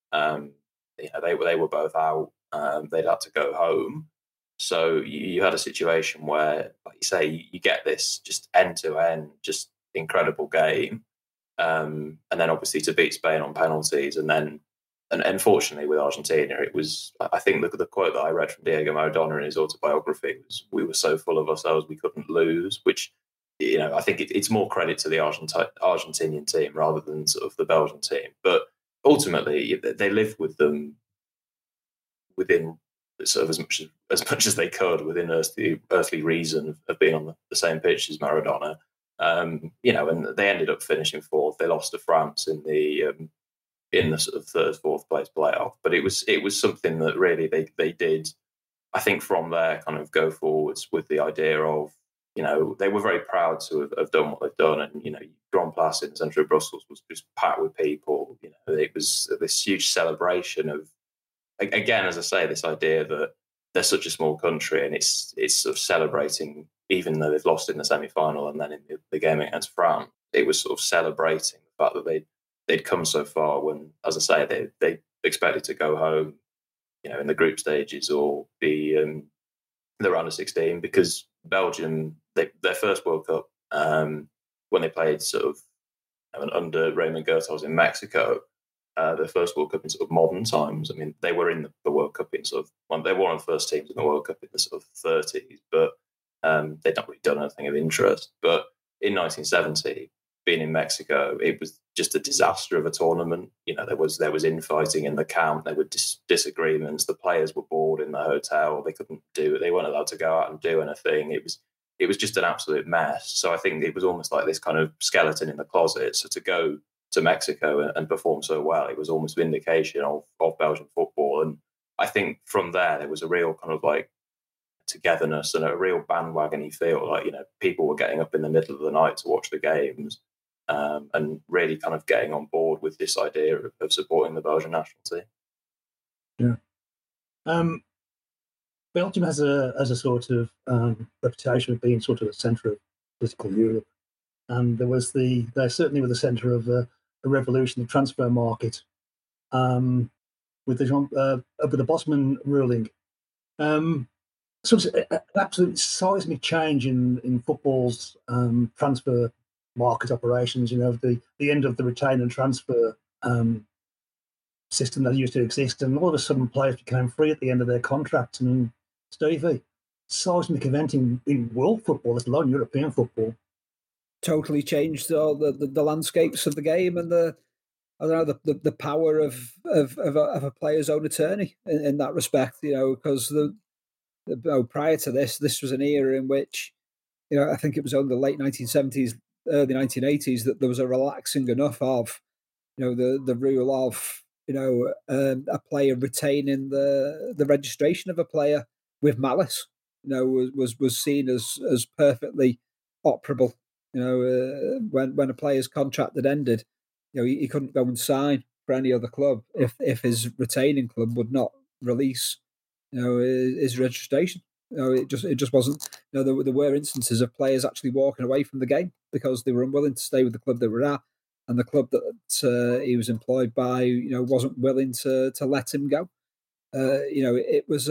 They were both out. They'd had to go home. So you had a situation where, like you say, you get this just end to end, just incredible game. And then obviously to beat Spain on penalties, and unfortunately with Argentina, it was, I think the quote that I read from Diego Maradona in his autobiography was, "We were so full of ourselves we couldn't lose," which, I think it's more credit to the Argentinian team rather than sort of the Belgian team. But ultimately, they lived with them within sort of as much as they could within earthly reason of being on the same pitch as Maradona. And they ended up finishing fourth. They lost to France in the sort of third, fourth place playoff. But it was something that really they did, I think, from there kind of go forwards with the idea of, they were very proud to have done what they've done. And, Grand Place in the centre of Brussels was just packed with people. It was this huge celebration of, again, as I say, this idea that they're such a small country, and it's sort of celebrating, even though they've lost in the semi-final and then in the game against France. It was sort of celebrating the fact that they'd come so far when, as I say, they expected to go home, in the group stages or be the round of 16, because Belgium, their first World Cup, when they played sort of under Raymond Goethals in Mexico, their first World Cup in sort of modern times. I mean, they were in the World Cup in sort of, they were one of the first teams in the World Cup in the sort of 30s, but they'd not really done anything of interest. But in 1970, being in Mexico, it was just a disaster of a tournament. There was infighting in the camp. There were disagreements. The players were bored in the hotel. They weren't allowed to go out and do anything. It was just an absolute mess. So I think it was almost like this kind of skeleton in the closet. So to go to Mexico and perform so well, it was almost vindication of Belgian football. And I think from there was a real kind of like togetherness and a real bandwagon-y feel. Like, people were getting up in the middle of the night to watch the games, and really kind of getting on board with this idea of supporting the Belgian national team. Yeah. Belgium has a sort of reputation of being sort of the centre of political Europe, and they certainly were the centre of a revolution, the transfer market, with the Bosman ruling. So it's an absolute seismic change in football's transfer market operations. The end of the retain and transfer system that used to exist, and all of a sudden players became free at the end of their contract. I mean, Stevie, seismic event in world football, let alone European football. Totally changed all the landscapes of the game and the I don't know, the power of a player's own attorney in that respect, because prior to this was an era in which, I think it was only the late 1970s, early 1980s that there was a relaxing enough of, the rule of, a player retaining the registration of a player with malice, was seen as perfectly operable. When a player's contract had ended, he couldn't go and sign for any other club if his retaining club would not release, his registration. It just wasn't. There were instances of players actually walking away from the game because they were unwilling to stay with the club they were at, and the club that he was employed by, wasn't willing to let him go. It was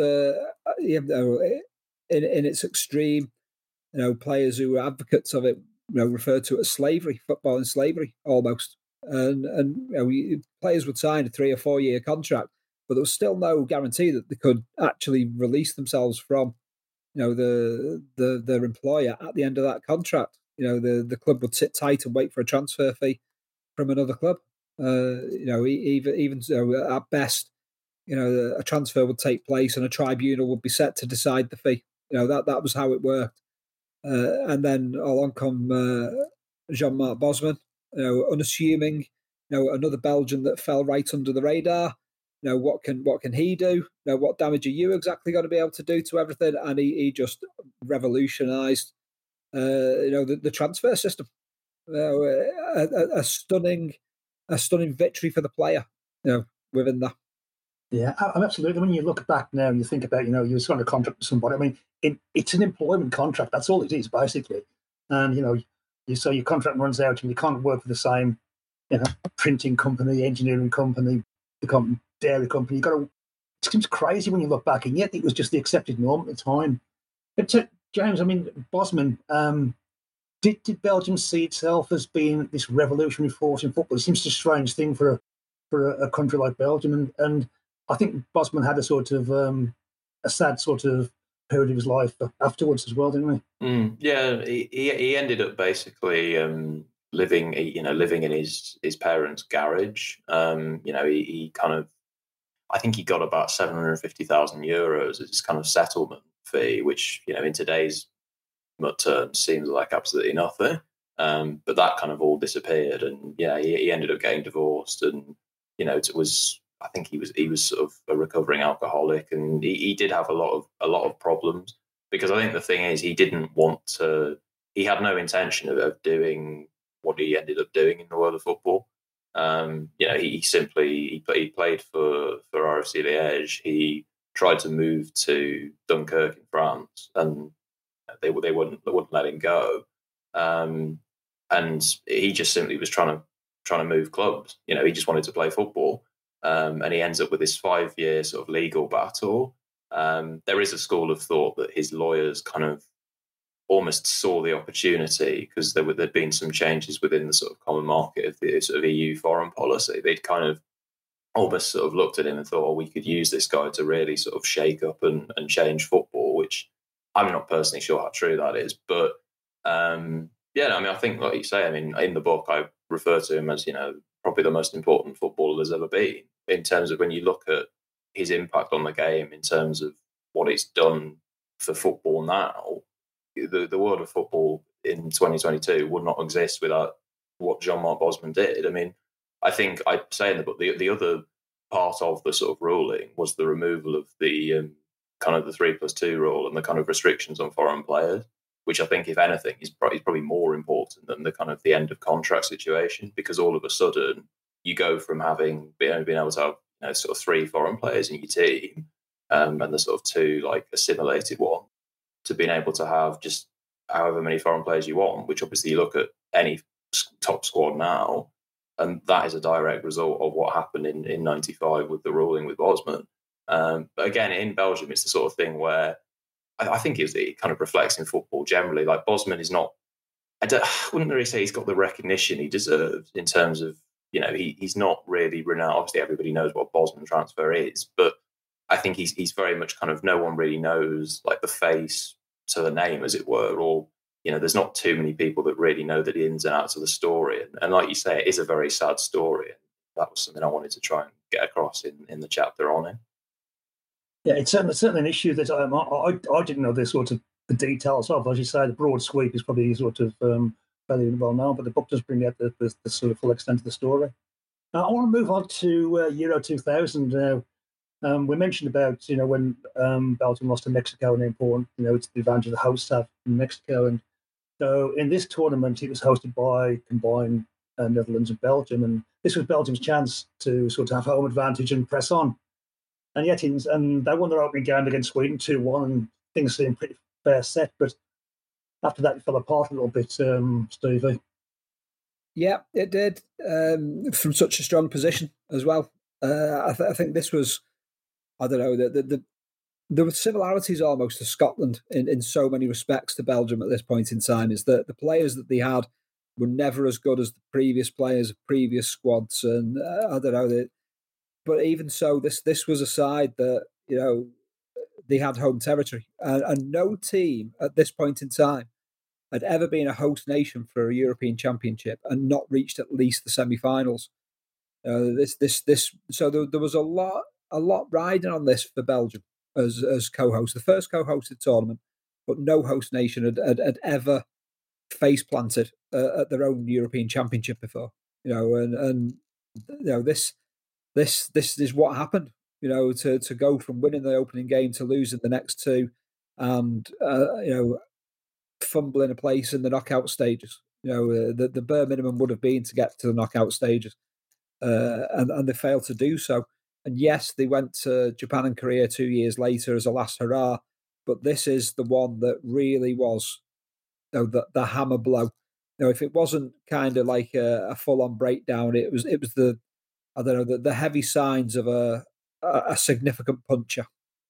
in its extreme. Players who were advocates of it, referred to it as slavery, football and slavery, almost. And players would sign a 3 or 4 year contract, but there was still no guarantee that they could actually release themselves from, their employer at the end of that contract. The club would sit tight and wait for a transfer fee from another club. Even so, at best, a transfer would take place and a tribunal would be set to decide the fee. That was how it worked. And then along come Jean-Marc Bosman, unassuming, another Belgian that fell right under the radar. What can he do? What damage are you exactly going to be able to do to everything? And he just revolutionised, the transfer system. A stunning victory for the player, within that. Yeah, absolutely. When you look back now and you think about, you signed a contract with somebody. I mean, it's an employment contract. That's all it is, basically. And so your contract runs out and you can't work for the same, printing company, engineering company, the dairy company. It seems crazy when you look back, and yet it was just the accepted norm at the time. But James, I mean, Bosman, did Belgium see itself as being this revolutionary force in football? It seems a strange thing for a country like Belgium, and I think Bosman had a sort of a sad sort of period of his life afterwards as well, didn't he? Yeah, he ended up basically living in his parents' garage. He kind of, I think he got about €750,000 as his kind of settlement fee, which in today's terms seems like absolutely nothing. But that kind of all disappeared, and he ended up getting divorced, and it was. I think he was sort of a recovering alcoholic, and he did have a lot of problems, because I think the thing is he didn't want to. He had no intention of doing what he ended up doing in the world of football. He played for RFC Liège. He tried to move to Dunkirk in France, and they wouldn't let him go. And he just simply was trying to move clubs. He just wanted to play football. And he ends up with this 5-year sort of legal battle. There is a school of thought that his lawyers kind of almost saw the opportunity, because there'd been some changes within the sort of common market of the sort of EU foreign policy. They'd kind of almost sort of looked at him and thought, we could use this guy to really sort of shake up and change football, which I'm not personally sure how true that is. But I think, like you say, in the book, I refer to him as, probably the most important footballer there's ever been, in terms of when you look at his impact on the game, in terms of what it's done for football now. The world of football in 2022 would not exist without what Jean-Marc Bosman did. I think I say in the book, the other part of the sort of ruling was the removal of the kind of the 3+2 rule and the kind of restrictions on foreign players, which I think, if anything, is probably more important than the kind of the end of contract situation, because all of a sudden you go from having been able to have sort of 3 foreign players in your team, and the sort of 2 like assimilated one, to being able to have just however many foreign players you want, which obviously you look at any top squad now, and that is a direct result of what happened in 95 with the ruling with Bosman. But again, in Belgium, it's the sort of thing where I think it kind of reflects in football generally. Like, Bosman is not, I wouldn't really say he's got the recognition he deserves, in terms of, he's not really renowned. Obviously, everybody knows what Bosman transfer is, but I think he's very much kind of, no one really knows like the face to the name, as it were, or there's not too many people that really know the ins and outs of the story. And like you say, it is a very sad story. that was something I wanted to try and get across in the chapter on it. Yeah, it's certainly an issue that I didn't know this sort of the details of. As you say, the broad sweep is probably sort of fairly well known, but the book does bring out the sort of full extent of the story. I want to move on to Euro 2000 now. We mentioned about when Belgium lost to Mexico and how important it's the advantage of the hosts have in Mexico, and so in this tournament it was hosted by combined Netherlands and Belgium, and this was Belgium's chance to sort of have home advantage and press on. And yet, and they won their opening game against Sweden 2-1, and things seemed pretty fair set. But after that, it fell apart a little bit, Stevie. Yeah, it did. From such a strong position as well. I think this was, I don't know, there were similarities almost to Scotland in so many respects to Belgium at this point in time. Is that the players that they had were never as good as the previous players of previous squads, and I don't know. But even so, this was a side that they had home territory, and no team at this point in time had ever been a host nation for a European Championship and not reached at least the semi-finals. So there was a lot riding on this for Belgium as co-host, the first co-hosted tournament, but no host nation had ever face planted at their own European Championship before. This is what happened. To go from winning the opening game to losing the next two, and fumbling a place in the knockout stages. The bare minimum would have been to get to the knockout stages, and they failed to do so. And yes, they went to Japan and Korea 2 years later as a last hurrah, but this is the one that really was the hammer blow. If it wasn't kind of like a full-on breakdown, it was the the heavy signs of a significant puncher.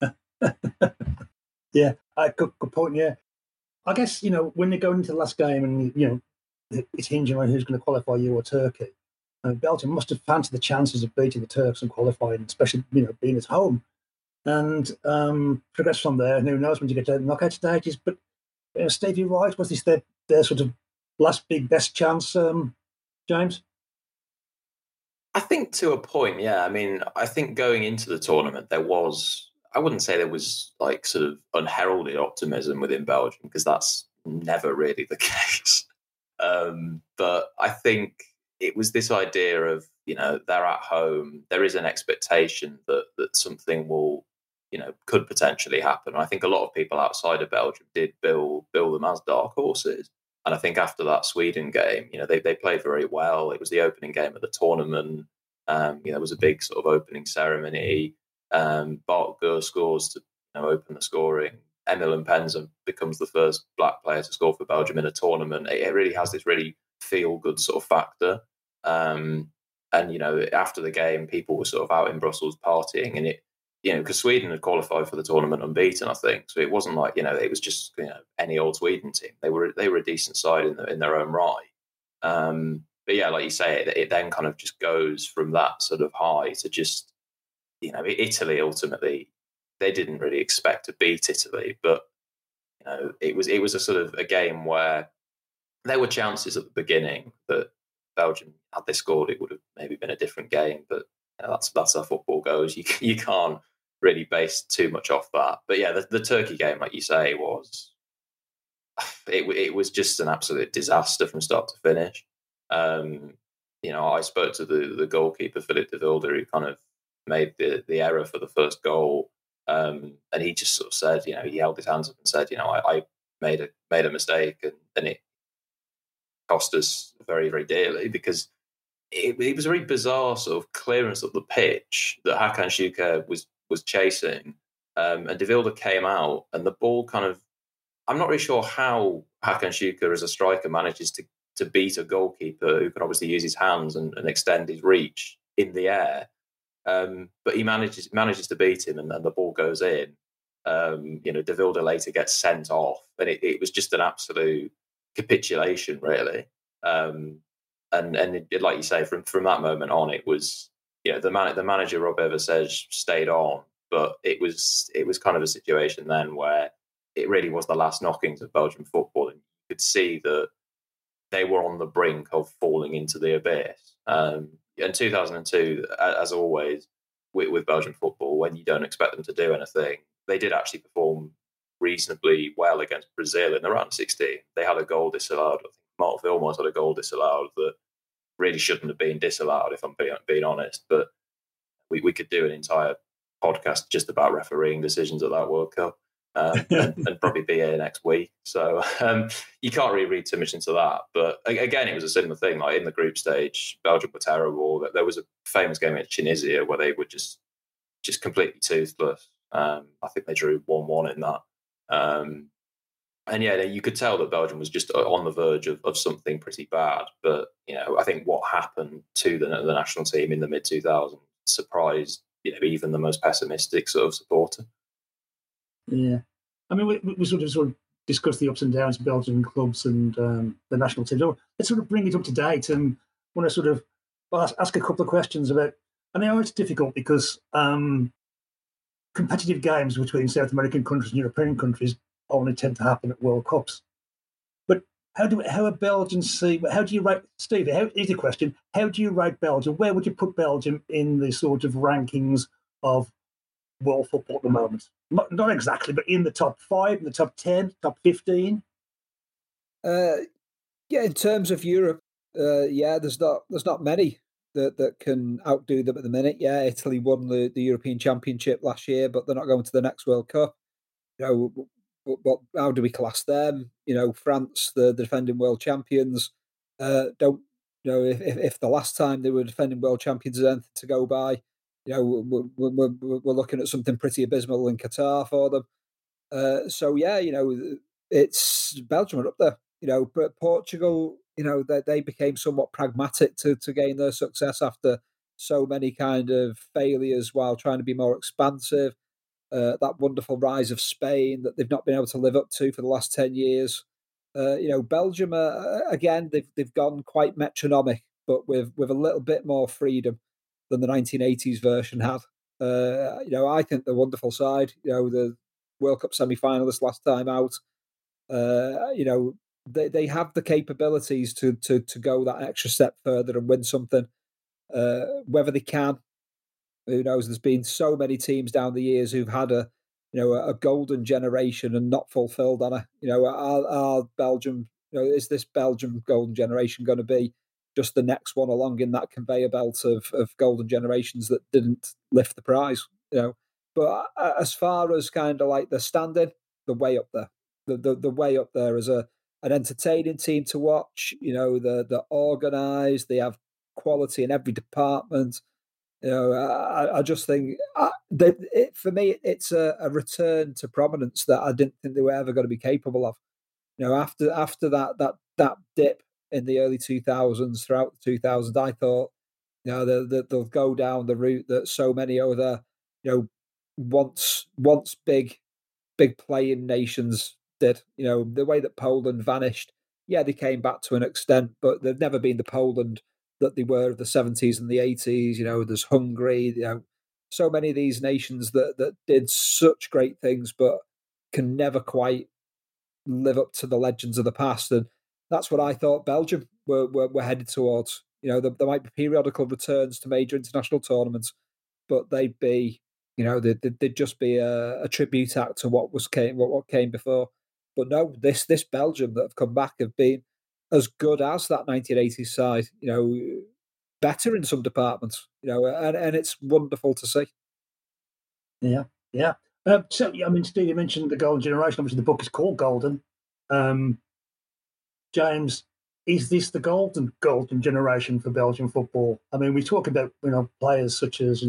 Yeah, good point. Yeah, I guess when you're going into the last game and it's hinging on who's going to qualify, you or Turkey. Belgium must have fancied the chances of beating the Turks and qualifying, especially being at home, and progress from there. And who knows when you get to the knockout stages? But Stevie Wright, was this their sort of last big best chance, James? I think to a point, yeah. I mean, I think going into the tournament, I wouldn't say there was like sort of unheralded optimism within Belgium, because that's never really the case. But I think it was this idea of, they're at home. There is an expectation that something will, could potentially happen. I think a lot of people outside of Belgium did bill them as dark horses. And I think after that Sweden game, they played very well. It was the opening game of the tournament. There was a big sort of opening ceremony. Bart Gur scores to open the scoring. Emil Mpenza becomes the first black player to score for Belgium in a tournament. It really has this really feel-good sort of factor. And, after the game, people were sort of out in Brussels partying. And because Sweden had qualified for the tournament unbeaten, I think. So it wasn't like, it was just, any old Sweden team. They were a decent side in their own right. But yeah, like you say, it then kind of just goes from that sort of high to just, Italy ultimately, they didn't really expect to beat Italy, but it was a sort of a game where there were chances at the beginning that Belgium, had they scored, it would have maybe been a different game. But that's how football goes. You can't really base too much off that. But yeah, the Turkey game, like you say, it was just an absolute disaster from start to finish. I spoke to the goalkeeper, Philip de Wilde, who kind of made the error for the first goal. And he just sort of said, he held his hands up and said, I made a mistake, and it cost us very, very dearly, because it was a very bizarre sort of clearance of the pitch that Hakan Şükür was chasing. And de Wilde came out, and the ball kind of, I'm not really sure how Hakan Şükür as a striker manages to beat a goalkeeper who can obviously use his hands and extend his reach in the air. But he manages to beat him, and the ball goes in. De Wilde later gets sent off, and it was just an absolute capitulation, really. And like you say, from that moment on, it was the manager Rob Eversage stayed on, but it was kind of a situation then where it really was the last knockings of Belgian football, and you could see that they were on the brink of falling into the abyss. in 2002, as always, with Belgian football, when you don't expect them to do anything, they did actually perform reasonably well against Brazil in the round of 16. They had a goal disallowed. I think Mark Vilmos had a goal disallowed that really shouldn't have been disallowed, if I'm being honest. But we could do an entire podcast just about refereeing decisions at that World Cup. And probably be here next week. So you can't really read too much into that. But again, it was a similar thing. Like in the group stage, Belgium were terrible. There was a famous game against Tunisia where they were just completely toothless. I think they drew 1-1 in that. And yeah, you could tell that Belgium was just on the verge of something pretty bad. But I think what happened to the national team in the mid 2000s surprised even the most pessimistic sort of supporter. Yeah, I mean, we sort of discussed the ups and downs of Belgian clubs and the national teams. Let's sort of bring it up to date, and want to sort of ask a couple of questions about. I know it's difficult because competitive games between South American countries and European countries only tend to happen at World Cups. But how are Belgians see? How do you rate, Steve? Here's the question: how do you rate Belgium? Where would you put Belgium in the sort of rankings of world football at the moment? Not exactly, but in the top 5, in the top 10, top 15. In terms of Europe, there's not many that can outdo them at the minute. Yeah, Italy won the European Championship last year, but they're not going to the next World Cup. How do we class them? France, the defending world champions, don't. If the last time they were defending world champions is anything to go by, we're looking at something pretty abysmal in Qatar for them. It's Belgium are up there. But Portugal, they became somewhat pragmatic to gain their success after so many kind of failures while trying to be more expansive. That wonderful rise of Spain that they've not been able to live up to for the last 10 years. Belgium, again, they've gone quite metronomic, but with a little bit more freedom than the 1980s version had. I think the wonderful side. The World Cup semi-finalists last time out. They have the capabilities to go that extra step further and win something. Whether they can, who knows? There's been so many teams down the years who've had a golden generation and not fulfilled on it. Are Belgium? Is this Belgium golden generation going to be just the next one along in that conveyor belt of golden generations that didn't lift the prize? But as far as kind of like the standing, the way up there, the way up there as an entertaining team to watch. They're organised. They have quality in every department. I just think for me, it's a return to prominence that I didn't think they were ever going to be capable of. After that dip in the early 2000s, throughout the 2000s, I thought, they'll go down the route that so many other, once big playing nations did. The way that Poland vanished. Yeah, they came back to an extent, but they've never been the Poland that they were of the 70s and the 80s. There's Hungary, so many of these nations that did such great things, but can never quite live up to the legends of the past. And that's what I thought Belgium were headed towards. There might be periodical returns to major international tournaments, but they'd be, they'd just be a tribute act to what came before. But no, this Belgium that have come back have been as good as that 1980s side, better in some departments, and it's wonderful to see. Yeah. So, I mean, Steve, you mentioned the golden generation. Obviously, the book is called Golden. James, is this the golden generation for Belgian football? I mean, we talk about players such as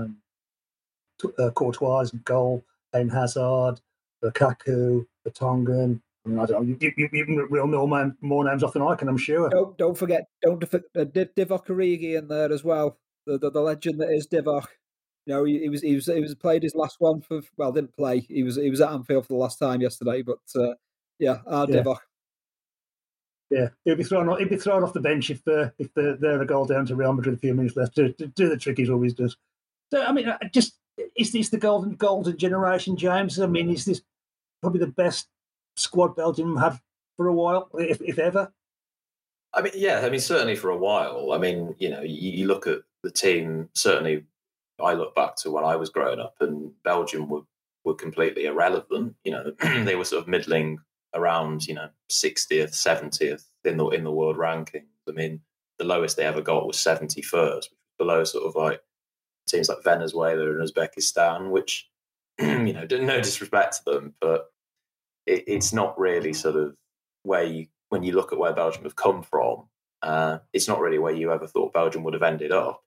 Courtois in goal, Eden Hazard, Lukaku, Vertonghen. I don't know. You will know more names off than I can, I'm sure. Don't forget Divock Origi in there as well. The legend that is Divock. He was played his last one didn't play. He was at Anfield for the last time yesterday. But Divock. Yeah, he'll be thrown off the bench if they're a goal down to Real Madrid with a few minutes left. To do the trick he always does. So I mean, is this the golden generation, James? I mean, is this probably the best squad Belgium had for a while, if ever? I mean, yeah, I mean, certainly for a while. I mean, you look at the team, certainly I look back to when I was growing up and Belgium were completely irrelevant. They were sort of middling around, 60th, 70th in the world rankings. I mean, the lowest they ever got was 71st, which was below sort of like teams like Venezuela and Uzbekistan, which, no disrespect to them, but it's not really sort of when you look at where Belgium have come from, it's not really where you ever thought Belgium would have ended up.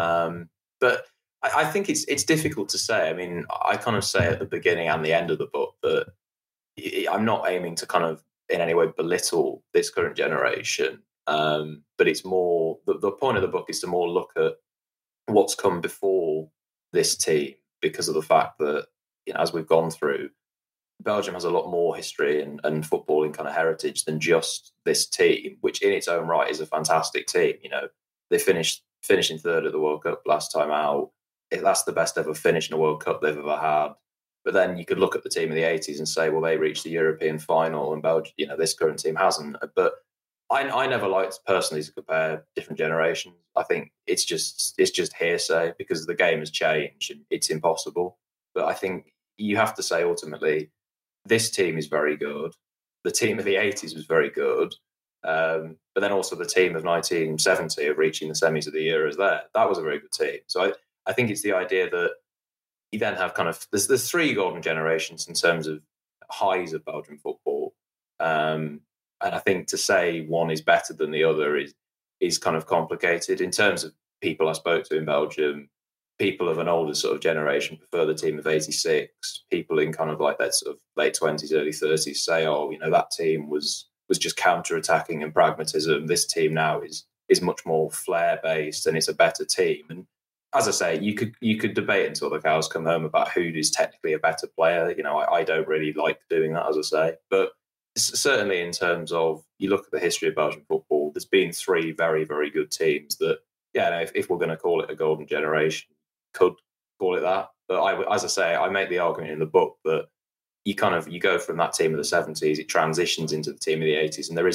But I think it's difficult to say. I mean, I kind of say at the beginning and the end of the book that I'm not aiming to kind of in any way belittle this current generation, but it's more the point of the book is to more look at what's come before this team, because of the fact that, as we've gone through, Belgium has a lot more history and footballing kind of heritage than just this team, which in its own right is a fantastic team. They finishing third at the World Cup last time out. That's the best ever finish in a World Cup they've ever had. But then you could look at the team of the 80s and say, well, they reached the European final and Belgium, this current team hasn't. But I never liked personally to compare different generations. I think it's just hearsay because the game has changed and it's impossible. But I think you have to say ultimately, this team is very good. The team of the 80s was very good. But then also the team of 1970 of reaching the semis of the Euros there. That was a very good team. So I think it's the idea that you then have kind of, there's three golden generations in terms of highs of Belgian football. And I think to say one is better than the other is kind of complicated. In terms of people I spoke to in Belgium, people of an older sort of generation prefer the team of 86. People in kind of like that sort of late 20s, early 30s say, that team was just counter-attacking and pragmatism. This team now is much more flair-based and it's a better team. And as I say, you could debate until the cows come home about who is technically a better player. I don't really like doing that, as I say. But certainly in terms of, you look at the history of Belgian football, there's been three very, very good teams that, if we're going to call it a golden generation, could call it that. But as I say, I make the argument in the book that you go from that team of the 70s, it transitions into the team of the 80s, and there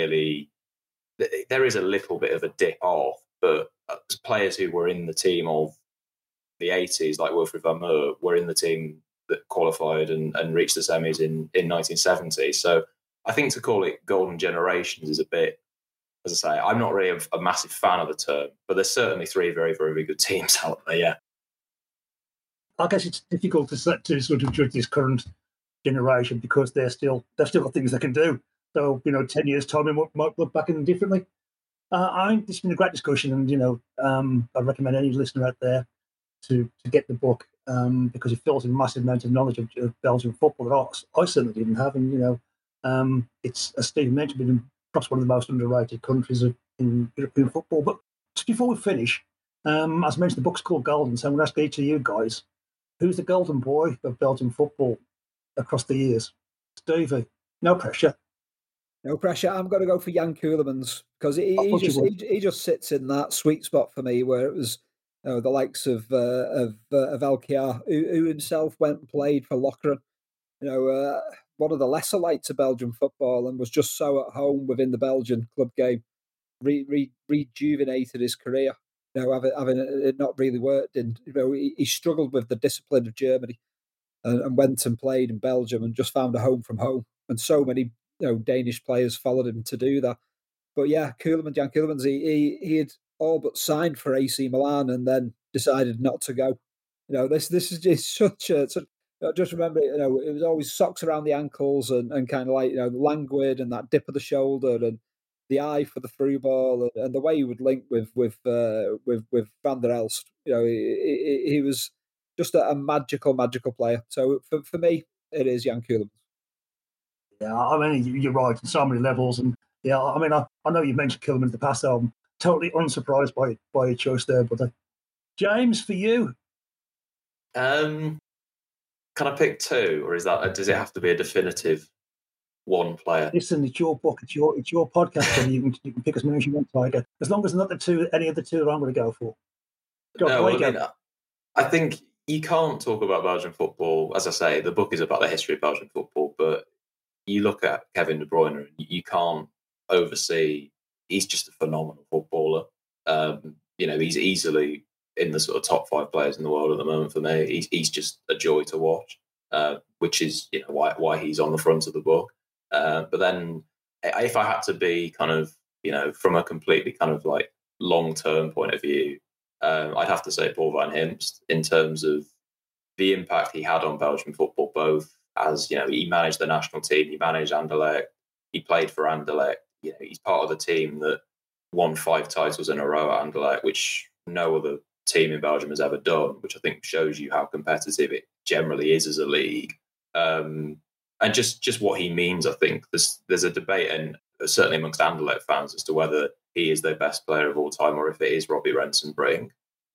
is a little bit of a dip off, but players who were in the team of the 80s, like Wilfried Van Meer, were in the team that qualified and reached the semis in 1970. So I think to call it golden generations is a bit, as I say, I'm not really a massive fan of the term, but there's certainly three very, very, very good teams out there, yeah. I guess it's difficult to sort of judge this current generation because they've still got things they can do. So, 10 years' time, we might look back at them differently. I think this has been a great discussion, and, I'd recommend any listener out there to get the book because it fills in a massive amount of knowledge of Belgian football that I certainly didn't have. And, it's, as Steve mentioned, been perhaps one of the most underrated countries in European football. But just before we finish, as I mentioned, the book's called Golden, so I'm going to ask each of you guys, who's the golden boy of Belgian football across the years? Stevie, no pressure. No pressure. I'm going to go for Jan Keulemans because he just sits in that sweet spot for me where it was the likes of Elkiar, who himself went and played for Lokeren. One of the lesser lights of Belgian football and was just so at home within the Belgian club game. Rejuvenated his career. Having it not really worked, and he struggled with the discipline of Germany, and went and played in Belgium and just found a home from home. And so many Danish players followed him to do that. But yeah, Jan Keulemans, he had all but signed for AC Milan and then decided not to go. This is just such just remember, it was always socks around the ankles and kind of like languid and that dip of the shoulder and the eye for the through ball and the way he would link with Van der Elst. He was just a magical player. So for me, it is Jan Keulemans. Yeah, I mean, you're right on so many levels. And yeah, I mean, I know you've mentioned Keulemans in the past, so I'm totally unsurprised by your choice there. But James, for you? Can I pick two, or does it have to be a definitive one player? Listen, it's your book, it's your podcast, and you can pick as many as you want, Tiger. As long as not any of the two that I'm going to go for. I think you can't talk about Belgian football. As I say, the book is about the history of Belgian football, but you look at Kevin De Bruyne and you can't oversee he's just a phenomenal footballer. He's easily in the sort of top 5 players in the world at the moment for me. He's just a joy to watch, which is why he's on the front of the book. But then, if I had to be kind of from a completely kind of like long-term point of view, I'd have to say Paul van Himst in terms of the impact he had on Belgian football, both as he managed the national team, he managed Anderlecht, he played for Anderlecht. He's part of the team that won 5 titles in a row at Anderlecht, which no other team in Belgium has ever done, which I think shows you how competitive it generally is as a league. And just what he means, I think there's a debate, and certainly amongst Anderlecht fans, as to whether he is their best player of all time or if it is Robbie Rensenbrink.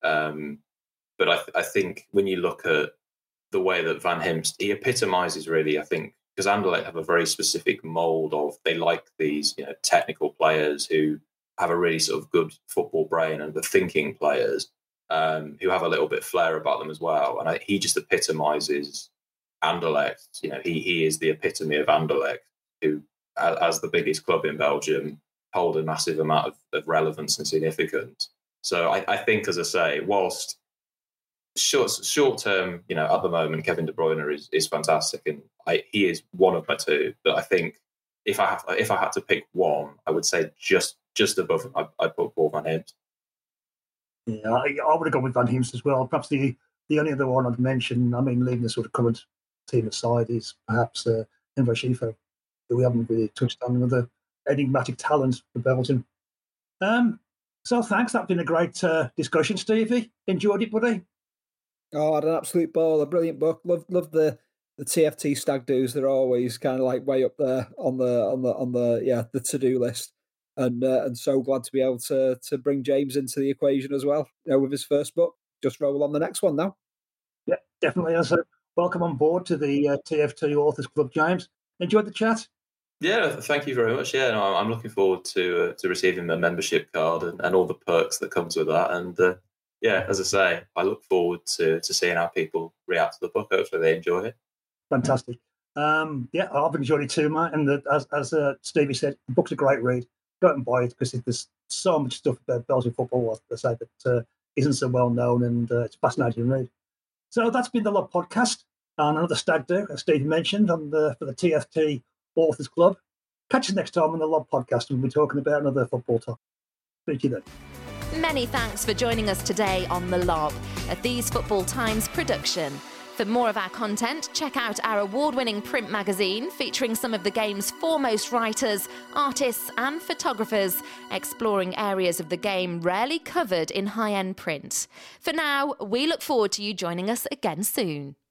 But I think when you look at the way that Van Himst, he epitomises really, I think, because Anderlecht have a very specific mould of, they like these technical players who have a really sort of good football brain, and the thinking players who have a little bit of flair about them as well. And he just epitomises Anderlecht. He is the epitome of Anderlecht, who, as the biggest club in Belgium, hold a massive amount of relevance and significance. So I think, as I say, whilst short term, at the moment, Kevin De Bruyne is fantastic, and he is one of my 2. But I think if I had to pick one, I would say just above him, I'd put Paul van Himst. Yeah, I would have gone with Van Himst as well. Perhaps the only other one I'd mention, leaving the sort of current team aside, is perhaps Enver Schifo, who we haven't really touched on, another enigmatic talent for Belgium. So thanks. That's been a great discussion, Stevie. Enjoyed it, buddy? Oh, I had an absolute ball. A brilliant book. Love the TFT stag do's. They're always kind of like way up there on the to-do list. And so glad to be able to bring James into the equation as well, with his first book. Just roll on the next one now. Yeah, definitely. So welcome on board to the TFT Authors Club, James. Enjoyed the chat? Yeah, thank you very much. Yeah, no, I'm looking forward to receiving the membership card and all the perks that comes with that. And as I say, I look forward to seeing how people react to the book. Hopefully they enjoy it. Fantastic. I've enjoyed it too, mate. And as Stevie said, the book's a great read. Go out and buy it, because there's so much stuff about Belgian football, I say, that isn't so well known, and it's fascinating to read. So that's been the Lob Podcast, and another stag do, as Steve mentioned, for the TFT Authors Club. Catch us next time on the Lob Podcast, and we'll be talking about another football topic. Thank you then. Many thanks for joining us today on The Lob, a These Football Times production. For more of our content, check out our award-winning print magazine featuring some of the game's foremost writers, artists and photographers, exploring areas of the game rarely covered in high-end print. For now, we look forward to you joining us again soon.